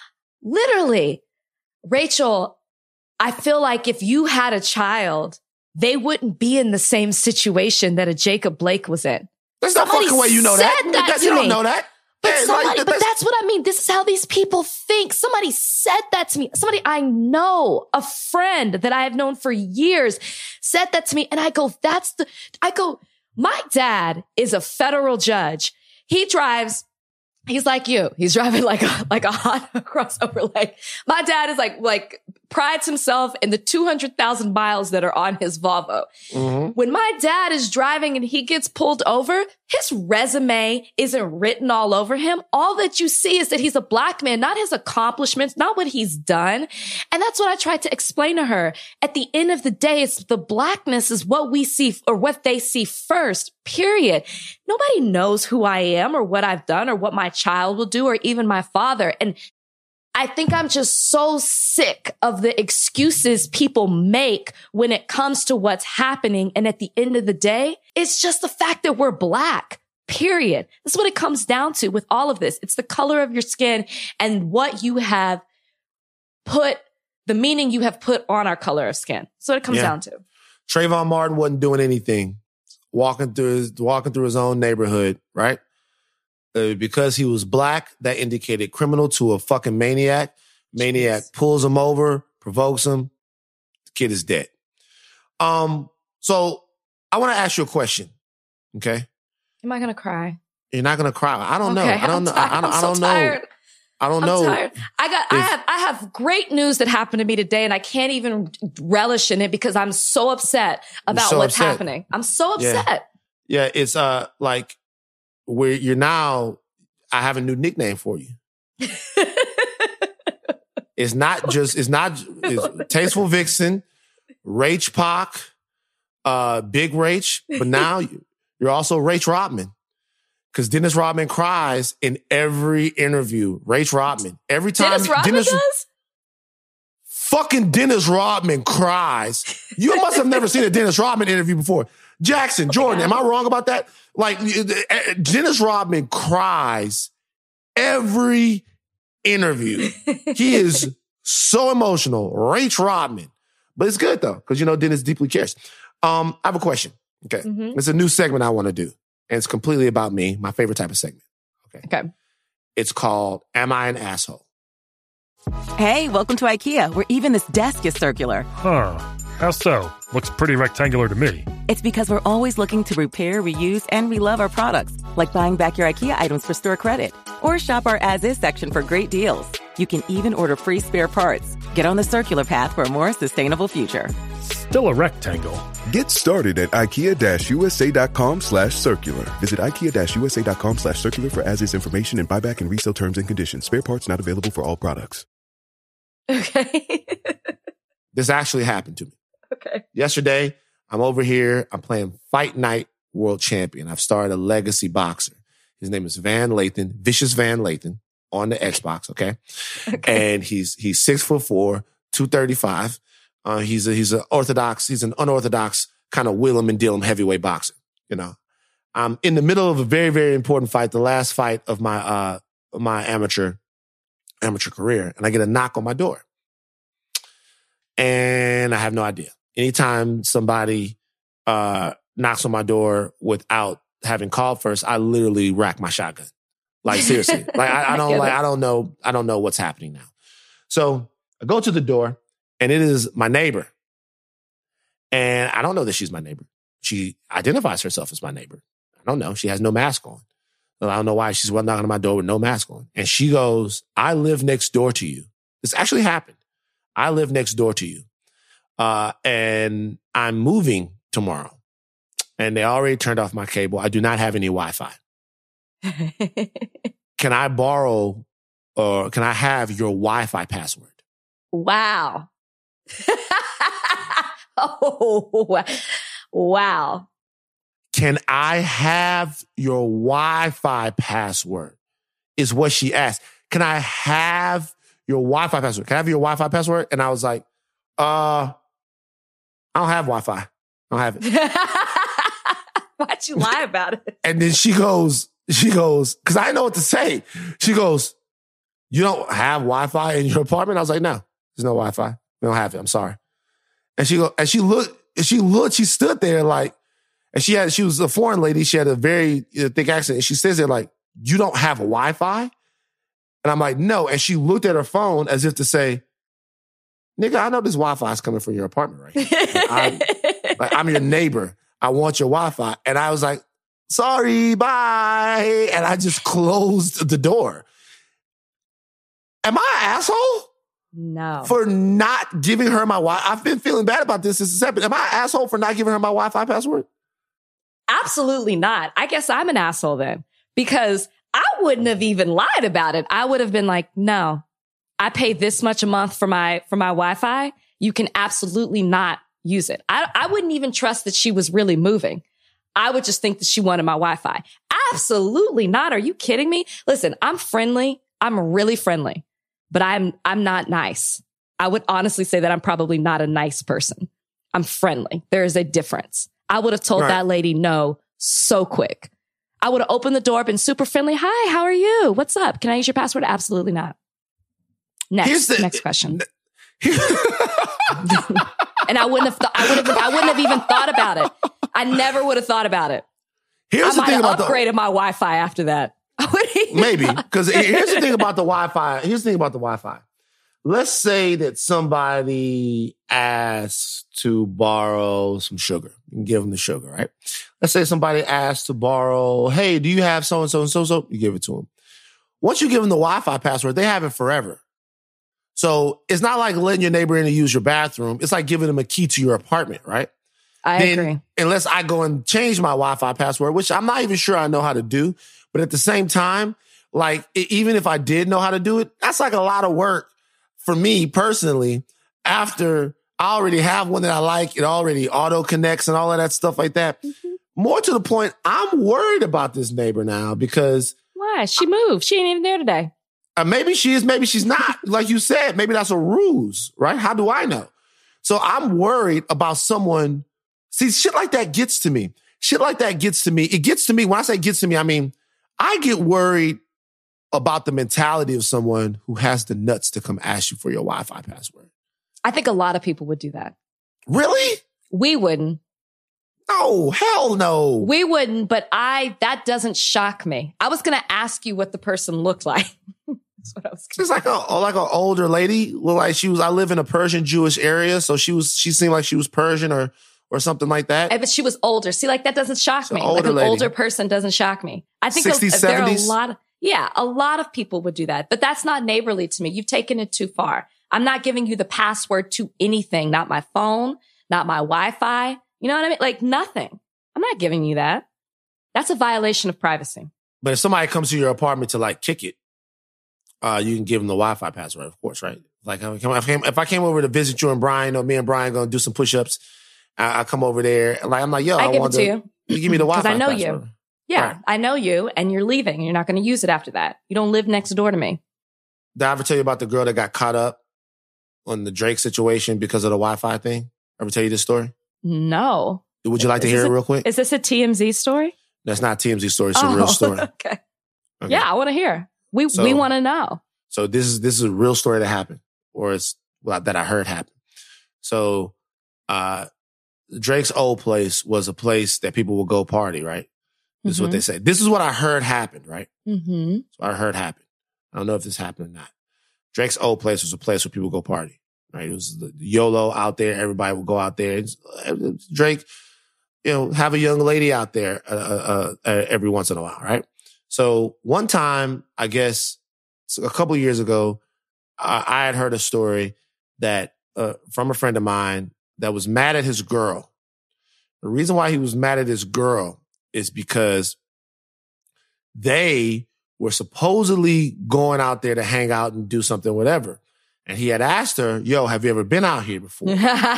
literally, Rachel, I feel like if you had a child they wouldn't be in the same situation that a Jacob Blake was in. There's no fucking way you know that. You don't know that. But that's what I mean. This is how these people think. Somebody said that to me. Somebody I know, a friend that I have known for years said that to me. And I go, my dad is a federal judge. He's like you. He's driving like a Honda crossover. Like my dad is like prides himself in the 200,000 miles that are on his Volvo. Mm-hmm. When my dad is driving and he gets pulled over, his resume isn't written all over him. All that you see is that he's a black man, not his accomplishments, not what he's done. And that's what I tried to explain to her. At the end of the day, it's the blackness is what we see or what they see first, period. Nobody knows who I am or what I've done or what my child will do or even my father. And I think I'm just so sick of the excuses people make when it comes to what's happening. And at the end of the day, it's just the fact that we're black, period. That's what it comes down to with all of this. It's the color of your skin and what you have put, the meaning you have put on our color of skin. That's what it comes down to. Trayvon Martin wasn't doing anything, walking through his own neighborhood, right? Because he was black, that indicated criminal to a fucking maniac. Maniac pulls him over, provokes him. The kid is dead. So I want to ask you a question. Okay. Am I going to cry? You're not going to cry. I don't know. I don't know. I don't know. I'm tired. I have great news that happened to me today, and I can't even relish in it because I'm so upset about what's happening. I'm so upset. Yeah, it's like where you're now. I have a new nickname for you. It's Tasteful Vixen, Rach Pac, Big Rach, but now you're also Rach Rodman. Because Dennis Rodman cries in every interview. Rach Rodman. Every time Dennis Rodman does? Fucking Dennis Rodman cries. You must have never seen a Dennis Rodman interview before. Jackson, Jordan, am I wrong about that? Like, Dennis Rodman cries every interview. He is so emotional. Rach Rodman. But it's good, though, because, Dennis deeply cares. I have a question. Okay. Mm-hmm. It's a new segment I want to do. And it's completely about me, my favorite type of segment. Okay. It's called Am I an Asshole? Hey, welcome to IKEA, where even this desk is circular. Huh. How so? Looks pretty rectangular to me. It's because we're always looking to repair, reuse, and relove our products. Like buying back your IKEA items for store credit. Or shop our as-is section for great deals. You can even order free spare parts. Get on the circular path for a more sustainable future. Still a rectangle. Get started at IKEA-USA.com/circular. Visit IKEA-USA.com/circular for as-is information and buyback and resale terms and conditions. Spare parts not available for all products. Okay. This actually happened to me. Okay. Yesterday, I'm over here. I'm playing Fight Night World Champion. I've started a legacy boxer. His name is Van Lathan, Vicious Van Lathan, on the Xbox. Okay. And he's 6'4", 235. He's an unorthodox kind of will him and deal him heavyweight boxer. I'm in the middle of a very, very important fight, the last fight of my amateur career, and I get a knock on my door. And I have no idea. Anytime somebody knocks on my door without having called first, I literally rack my shotgun. Like, seriously. Like I don't know what's happening now. So I go to the door. And it is my neighbor. And I don't know that she's my neighbor. She identifies herself as my neighbor. I don't know. She has no mask on. So I don't know why she's knocking on my door with no mask on. And she goes, I live next door to you. This actually happened. I live next door to you. And I'm moving tomorrow. And they already turned off my cable. I do not have any Wi-Fi. Can I borrow or can I have your Wi-Fi password? Wow. Oh, wow. Can I have your Wi-Fi password? Is what she asked. Can I have your Wi-Fi password? Can I have your Wi-Fi password? And I was like, I don't have Wi-Fi. I don't have it. Why'd you lie about it? And then she goes, because I didn't know what to say. She goes, you don't have Wi-Fi in your apartment? I was like, no, there's no Wi-Fi. We don't have it. I'm sorry. And she looked she stood there like, and she was a foreign lady. She had a very thick accent. And she says there like, you don't have Wi-Fi? And I'm like, no. And she looked at her phone as if to say, nigga, I know this Wi-Fi is coming from your apartment right here. I'm your neighbor. I want your Wi-Fi. And I was like, sorry, bye. And I just closed the door. Am I an asshole? No. For not giving her my Wi-Fi? I've been feeling bad about this since it's happened. Am I an asshole for not giving her my Wi-Fi password? Absolutely not. I guess I'm an asshole then, because I wouldn't have even lied about it. I would have been like, no, I pay this much a month for my Wi-Fi. You can absolutely not use it. I wouldn't even trust that she was really moving. I would just think that she wanted my Wi-Fi. Absolutely not. Are you kidding me? Listen, I'm friendly. I'm really friendly, but I'm not nice. I would honestly say that I'm probably not a nice person. I'm friendly. There is a difference. I would have told that lady no so quick. I would have opened the door, been super friendly. Hi, how are you? What's up? Can I use your password? Absolutely not. Next question. And I wouldn't have even thought about it. I never would have thought about it. Here's the thing about upgraded my Wi-Fi after that. Maybe, because here's the thing about the Wi-Fi. Here's the thing about the Wi-Fi. Let's say that somebody asks to borrow some sugar. You can give them the sugar, right? Let's say somebody asks to borrow, hey, do you have so-and-so and so-and-so? You give it to them. Once you give them the Wi-Fi password, they have it forever. So it's not like letting your neighbor in to use your bathroom. It's like giving them a key to your apartment, right? I agree. Unless I go and change my Wi-Fi password, which I'm not even sure I know how to do. But at the same time, like, even if I did know how to do it, that's like a lot of work for me personally. After I already have one that I like, it already auto connects and all of that stuff like that. Mm-hmm. More to the point, I'm worried about this neighbor now because... Why? She moved. She ain't even there today. Maybe she is, maybe she's not. Like you said, maybe that's a ruse, right? How do I know? So I'm worried about someone. See, shit like that gets to me. Shit like that gets to me. It gets to me. When I say gets to me, I mean, I get worried about the mentality of someone who has the nuts to come ask you for your Wi-Fi password. I think a lot of people would do that. Really? We wouldn't. No, hell no. We wouldn't, but that doesn't shock me. I was going to ask you what the person looked like. That's what I was She's like an older lady. Looked like I live in a Persian Jewish area, so she seemed like she was Persian or something like that. But she was older. See, like that doesn't shock me. Like an older person doesn't shock me. I think 60s, there are 70s? a lot of people would do that, but that's not neighborly to me. You've taken it too far. I'm not giving you the password to anything, not my phone, not my Wi-Fi. You know what I mean? Like nothing. I'm not giving you that. That's a violation of privacy. But if somebody comes to your apartment to like kick it, you can give them the Wi-Fi password, of course, right? Like if I came over to visit you and Brian, or me and Brian going to do some push-ups, I come over there. Like I'm like, yo, I want to you give me the Wi-Fi because I know password. You. Yeah, right. I know you, and you're leaving, and you're not going to use it after that. You don't live next door to me. Did I ever tell you about the girl that got caught up on the Drake situation because of the Wi-Fi thing? Ever tell you this story? No. Would you like to hear it real quick? Is this a TMZ story? That's not a TMZ story. It's a real story. Okay. Yeah, I want to hear. We want to know. So this is a real story that happened, or that I heard happen. So Drake's old place was a place that people would go party, right? This is what they say. This is what I heard happened, right? Mm-hmm. So I heard happened. I don't know if this happened or not. Drake's old place was a place where people go party, right? It was the YOLO out there. Everybody would go out there. Drake, have a young lady out there every once in a while, right? So one time, I guess a couple of years ago, I had heard a story that from a friend of mine that was mad at his girl. The reason why he was mad at his girl is because they were supposedly going out there to hang out and do something, whatever. And he had asked her, yo, have you ever been out here before?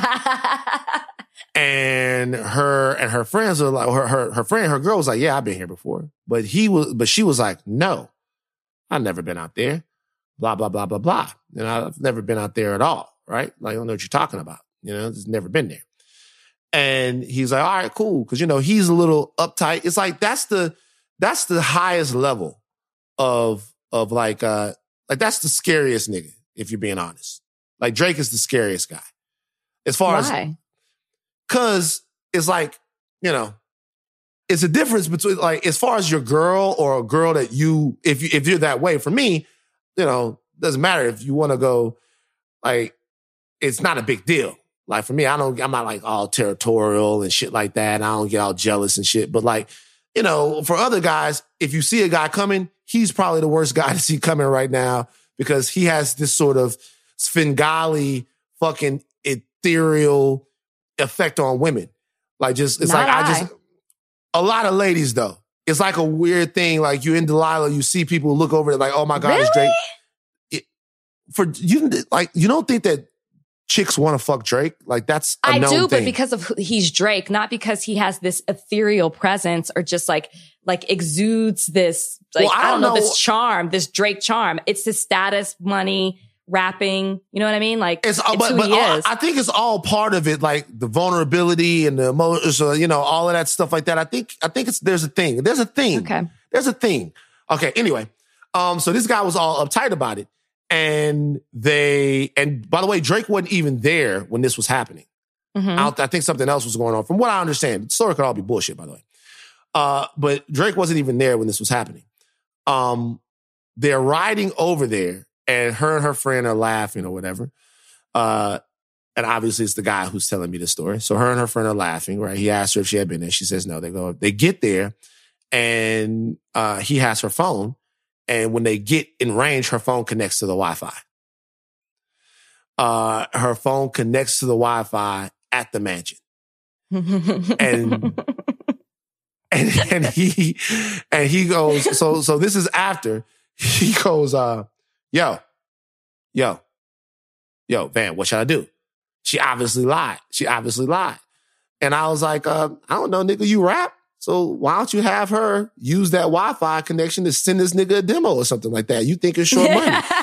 And her friends were like, her girl was like, yeah, I've been here before. But she was like, no, I've never been out there. Blah, blah, blah, blah, blah. And I've never been out there at all. Right? Like, I don't know what you're talking about. Just never been there. And he's like, all right, cool. Cause he's a little uptight. It's like, that's the highest level of like that's the scariest nigga, if you're being honest. Like Drake is the scariest guy. As far as Cause it's like, you know, it's a difference between like, as far as your girl or a girl that if you're that way, for me, you know, doesn't matter if you want to go, like, it's not a big deal. Like for me, I'm not like all territorial and shit like that. I don't get all jealous and shit. But like, you know, for other guys, if you see a guy coming, he's probably the worst guy to see coming right now because he has this sort of Svengali fucking ethereal effect on women. Like just, it's a lot of ladies though. It's like a weird thing. Like you in Delilah, you see people look over it like, oh my God, really? It's Drake. You don't think that chicks want to fuck Drake? Like that's a known thing. But because of he's Drake, not because he has this ethereal presence or just like exudes this, like, well, I don't know, this charm, this Drake charm. It's his status, money, rapping. You know what I mean? Like it's who he is. I think it's all part of it, like the vulnerability and the emotion, you know, all of that stuff like that. I think there's a thing. Okay. There's a thing. Okay. Anyway, so this guy was all uptight about it. And by the way, Drake wasn't even there when this was happening. Mm-hmm. I think something else was going on. From what I understand, the story could all be bullshit, by the way. But Drake wasn't even there when this was happening. They're riding over there, and her friend are laughing or whatever. And obviously, it's the guy who's telling me the story. So her and her friend are laughing, right? He asked her if she had been there. She says no. They get there, and he has her phone. And when they get in range, her phone connects to the Wi-Fi. Her phone connects to the Wi-Fi at the mansion. and he goes, so this is after. He goes, yo, Van, what should I do? She obviously lied. And I was like, I don't know, nigga, you rap? So why don't you have her use that Wi-Fi connection to send this nigga a demo or something like that? You think it's short money.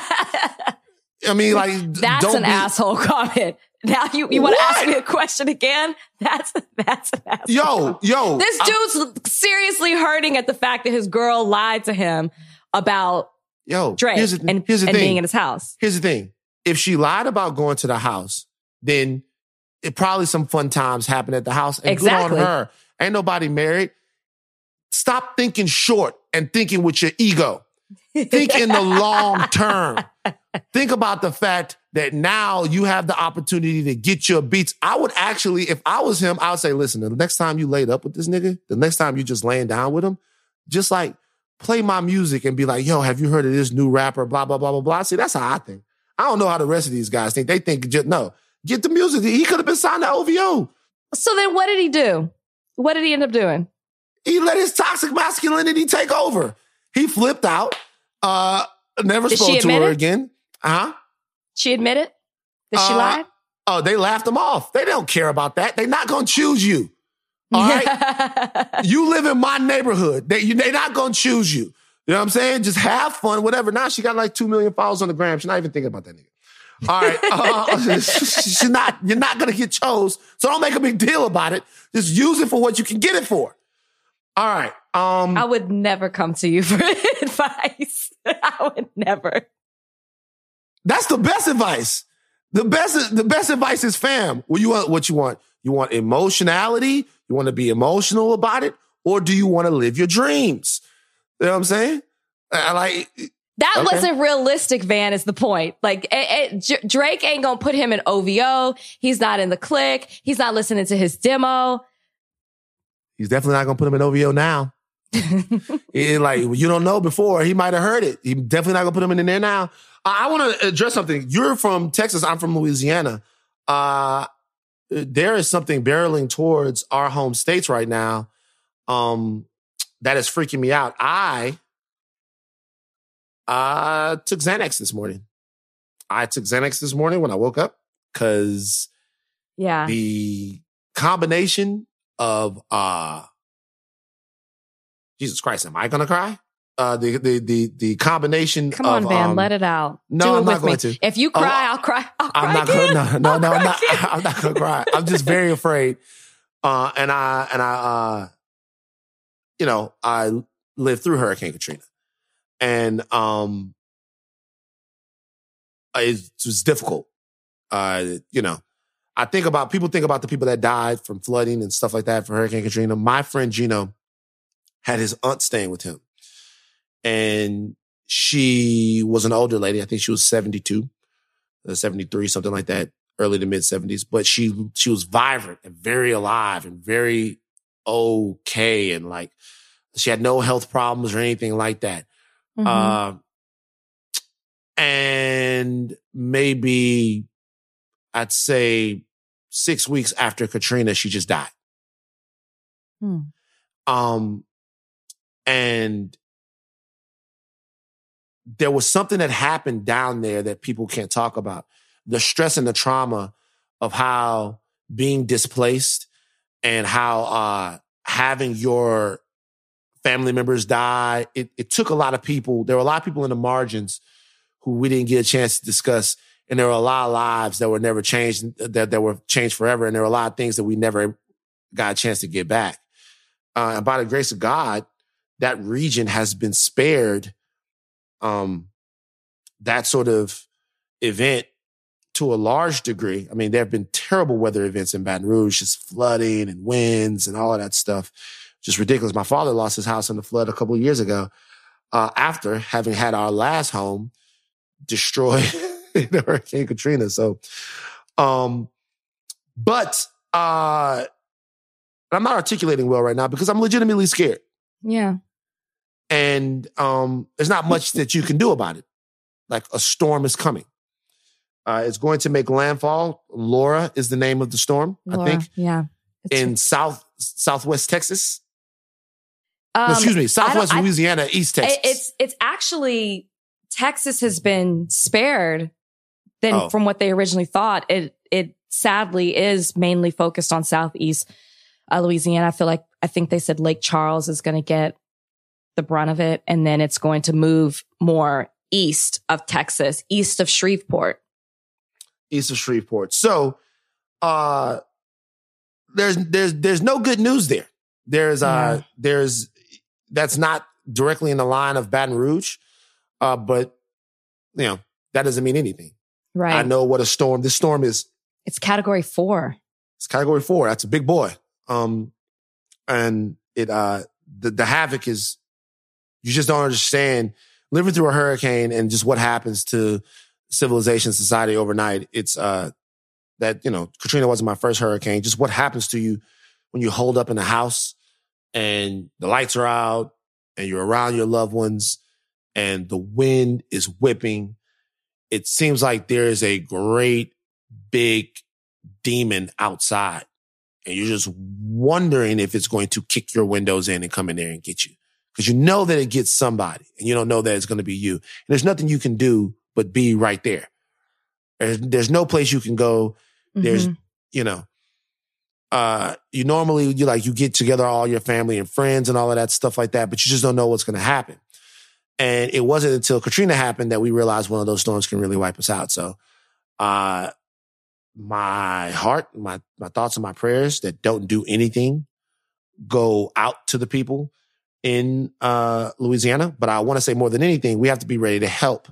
I mean, like... That's an asshole comment. Now you want to ask me a question again? That's an asshole. Yo. This dude's seriously hurting at the fact that his girl lied to him about Drake and being in his house. Here's the thing. If she lied about going to the house, then it probably some fun times happened at the house. And exactly. Good on her. Ain't nobody married. Stop thinking short and thinking with your ego. Think in the long term. Think about the fact that now you have the opportunity to get your beats. I would actually, if I was him, I would say, listen, the next time you laid up with this nigga, the next time you just laying down with him, just like play my music and be like, yo, have you heard of this new rapper, blah, blah, blah, blah, blah. See, that's how I think. I don't know how the rest of these guys think. They think, no, get the music. He could have been signed to OVO. So then what did he do? What did he end up doing? He let his toxic masculinity take over. He flipped out. Never spoke to her again. She admitted that she lied? Oh, they laughed him off. They don't care about that. They're not going to choose you. All right? You live in my neighborhood. They're not going to choose you. You know what I'm saying? Just have fun, whatever. Now she got like 2 million followers on the gram. She's not even thinking about that nigga. All right. You're not going to get chose. So don't make a big deal about it. Just use it for what you can get it for. All right. I would never come to you for advice. I would never. That's the best advice. The best advice is fam. Well, you want what you want. You want emotionality? You want to be emotional about it? Or do you want to live your dreams? You know what I'm saying? That wasn't realistic, Van, is the point. Like, Drake ain't gonna put him in OVO. He's not in the clique. He's not listening to his demo. He's definitely not gonna put him in OVO now. You don't know before. He might have heard it. He's definitely not gonna put him in there now. I want to address something. You're from Texas. I'm from Louisiana. There is something barreling towards our home states right now that is freaking me out. I took Xanax this morning. When I woke up because the combination of Jesus Christ, am I gonna cry? The combination. Come on, Van, let it out. No, I'm not going to. If you cry, I'll cry. I'm not going. No, I'm not. I'm not going to cry. I'm just very afraid. And I lived through Hurricane Katrina, and it was difficult. people think about the people that died from flooding and stuff like that for Hurricane Katrina. My friend Gino had his aunt staying with him. And she was an older lady. I think she was 72, 73, something like that, early to mid 70s. But she was vibrant and very alive and very okay. And like, she had no health problems or anything like that. Mm-hmm. And maybe I'd say 6 weeks after Katrina, she just died. And there was something that happened down there that people can't talk about. The stress and the trauma of how being displaced and how having your family members die, it took a lot of people. There were a lot of people in the margins who we didn't get a chance to discuss. And there were a lot of lives that were never changed, that were changed forever. And there were a lot of things that we never got a chance to get back. And by the grace of God, that region has been spared that sort of event to a large degree. I mean, there have been terrible weather events in Baton Rouge, just flooding and winds and all of that stuff. Just ridiculous. My father lost his house in the flood a couple of years ago after having had our last home destroyed in Hurricane Katrina. So, but I'm not articulating well right now because I'm legitimately scared. Yeah. And there's not much that you can do about it. Like a storm is coming. It's going to make landfall. Laura is the name of the storm, I think. Yeah. In southwest Texas. Southwest Louisiana, East Texas. It's actually, Texas has been spared from what they originally thought. It sadly is mainly focused on southeast Louisiana. I think they said Lake Charles is going to get the brunt of it, and then it's going to move more east of Texas, east of Shreveport. East of Shreveport. So there's no good news there. There's that's not directly in the line of Baton Rouge, but that doesn't mean anything. Right. I know what this storm is. It's Category 4. It's Category 4. That's a big boy. And it the havoc is, you just don't understand living through a hurricane and just what happens to civilization, society overnight. It's Katrina wasn't my first hurricane. Just what happens to you when you hold up in a house and the lights are out and you're around your loved ones and the wind is whipping. It seems like there is a great big demon outside and you're just wondering if it's going to kick your windows in and come in there and get you. Because you know that it gets somebody and you don't know that it's going to be you. And there's nothing you can do but be right there. There's no place you can go. There's, you normally, you get together all your family and friends and all of that stuff like that, but you just don't know what's going to happen. And it wasn't until Katrina happened that we realized one of those storms can really wipe us out. So, my heart, my thoughts and my prayers that don't do anything go out to the people in Louisiana. But I want to say more than anything, we have to be ready to help.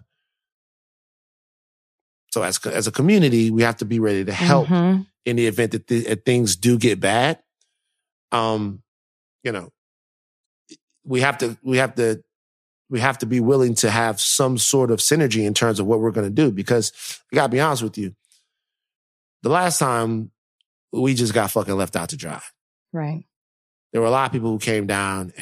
So as a community, we have to be ready to help in the event that things do get bad. We have to be willing to have some sort of synergy in terms of what we're going to do, because I got to be honest with you. The last time we just got fucking left out to dry. Right. There were a lot of people who came down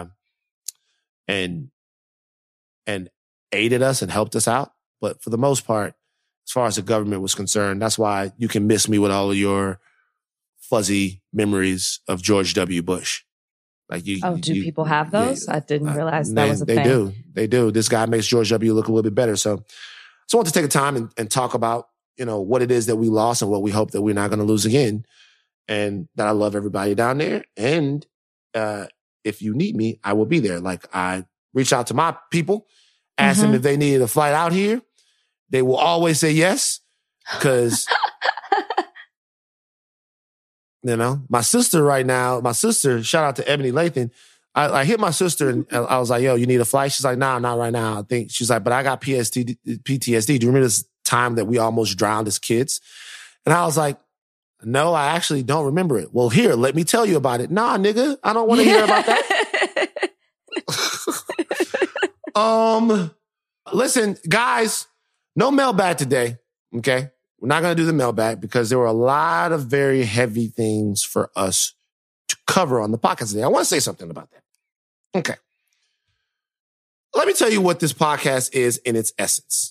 and aided us and helped us out. But for the most part, as far as the government was concerned, that's why you can miss me with all of your fuzzy memories of George W. Bush. Do people have those? I didn't realize that was a thing. They do. This guy makes George W. look a little bit better. So I want to take a time and talk about, what it is that we lost and what we hope that we're not going to lose again. And that I love everybody down there. And if you need me, I will be there. Like, I reach out to my people, ask them if they needed a flight out here. They will always say yes, because, my sister right now, shout out to Ebony Lathan. I hit my sister and I was like, yo, you need a flight? She's like, nah, not right now. I think she's like, but I got PTSD. Do you remember this time that we almost drowned as kids? And I was like, No, I actually don't remember it. Well, here, let me tell you about it. Nah, nigga, I don't want to hear about that. Listen, guys, no mailbag today, okay? We're not going to do the mailbag because there were a lot of very heavy things for us to cover on the podcast today. I want to say something about that. Okay. Let me tell you what this podcast is in its essence.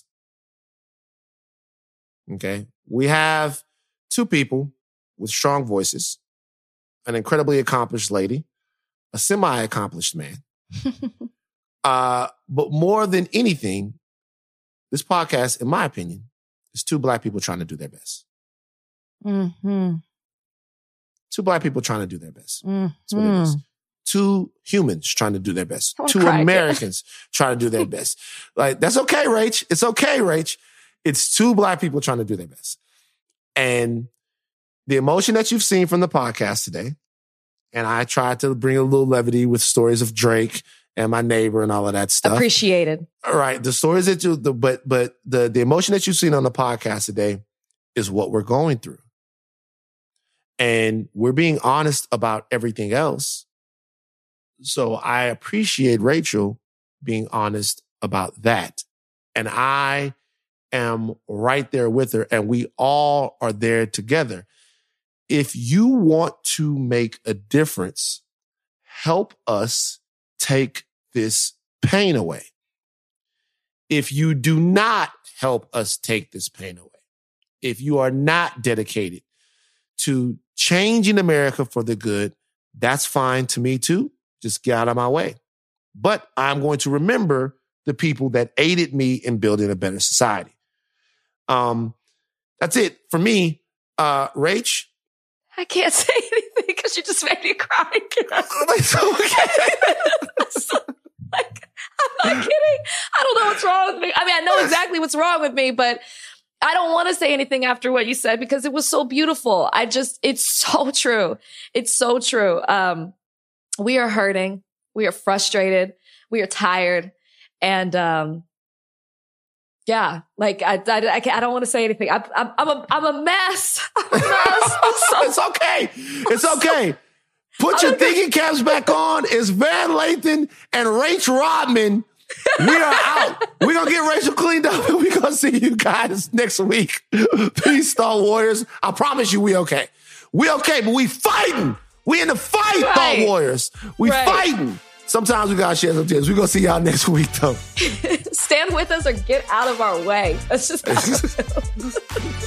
Okay. We have two people with strong voices, an incredibly accomplished lady, a semi-accomplished man. But more than anything, this podcast, in my opinion, is two Black people trying to do their best. Mm-hmm. Two Black people trying to do their best. That's what it is. Two humans trying to do their best. Two Americans trying to do their best. Like, that's okay, Rach. It's okay, Rach. It's two Black people trying to do their best. And the emotion that you've seen from the podcast today, and I tried to bring a little levity with stories of Drake and my neighbor and all of that stuff. Appreciated. All right. The stories that but the emotion that you've seen on the podcast today is what we're going through. And we're being honest about everything else. So I appreciate Rachel being honest about that. And I am right there with her, and we all are there together. If you want to make a difference, help us take this pain away. If you do not help us take this pain away, if you are not dedicated to changing America for the good, that's fine to me too. Just get out of my way. But I'm going to remember the people that aided me in building a better society. That's it for me. Rach? I can't say anything because you just made me cry again. It's okay. I'm not kidding. I don't know what's wrong with me. I mean, I know exactly what's wrong with me, but I don't want to say anything after what you said because it was so beautiful. It's so true. It's so true. We are hurting. We are frustrated. We are tired. And, yeah, like I don't want to say anything. I'm a mess. I'm a mess. It's okay. It's okay. Put your thinking caps back on. It's Van Lathan and Rach Rodman. We are out. We're going to get Rachel cleaned up and we're going to see you guys next week. Peace, Thought Warriors. I promise you we okay. We okay, but we fighting. We in the fight, right. Thought Warriors. We fighting. Sometimes we got to share some tears. We're going to see y'all next week, though. Stand with us or get out of our way. That's just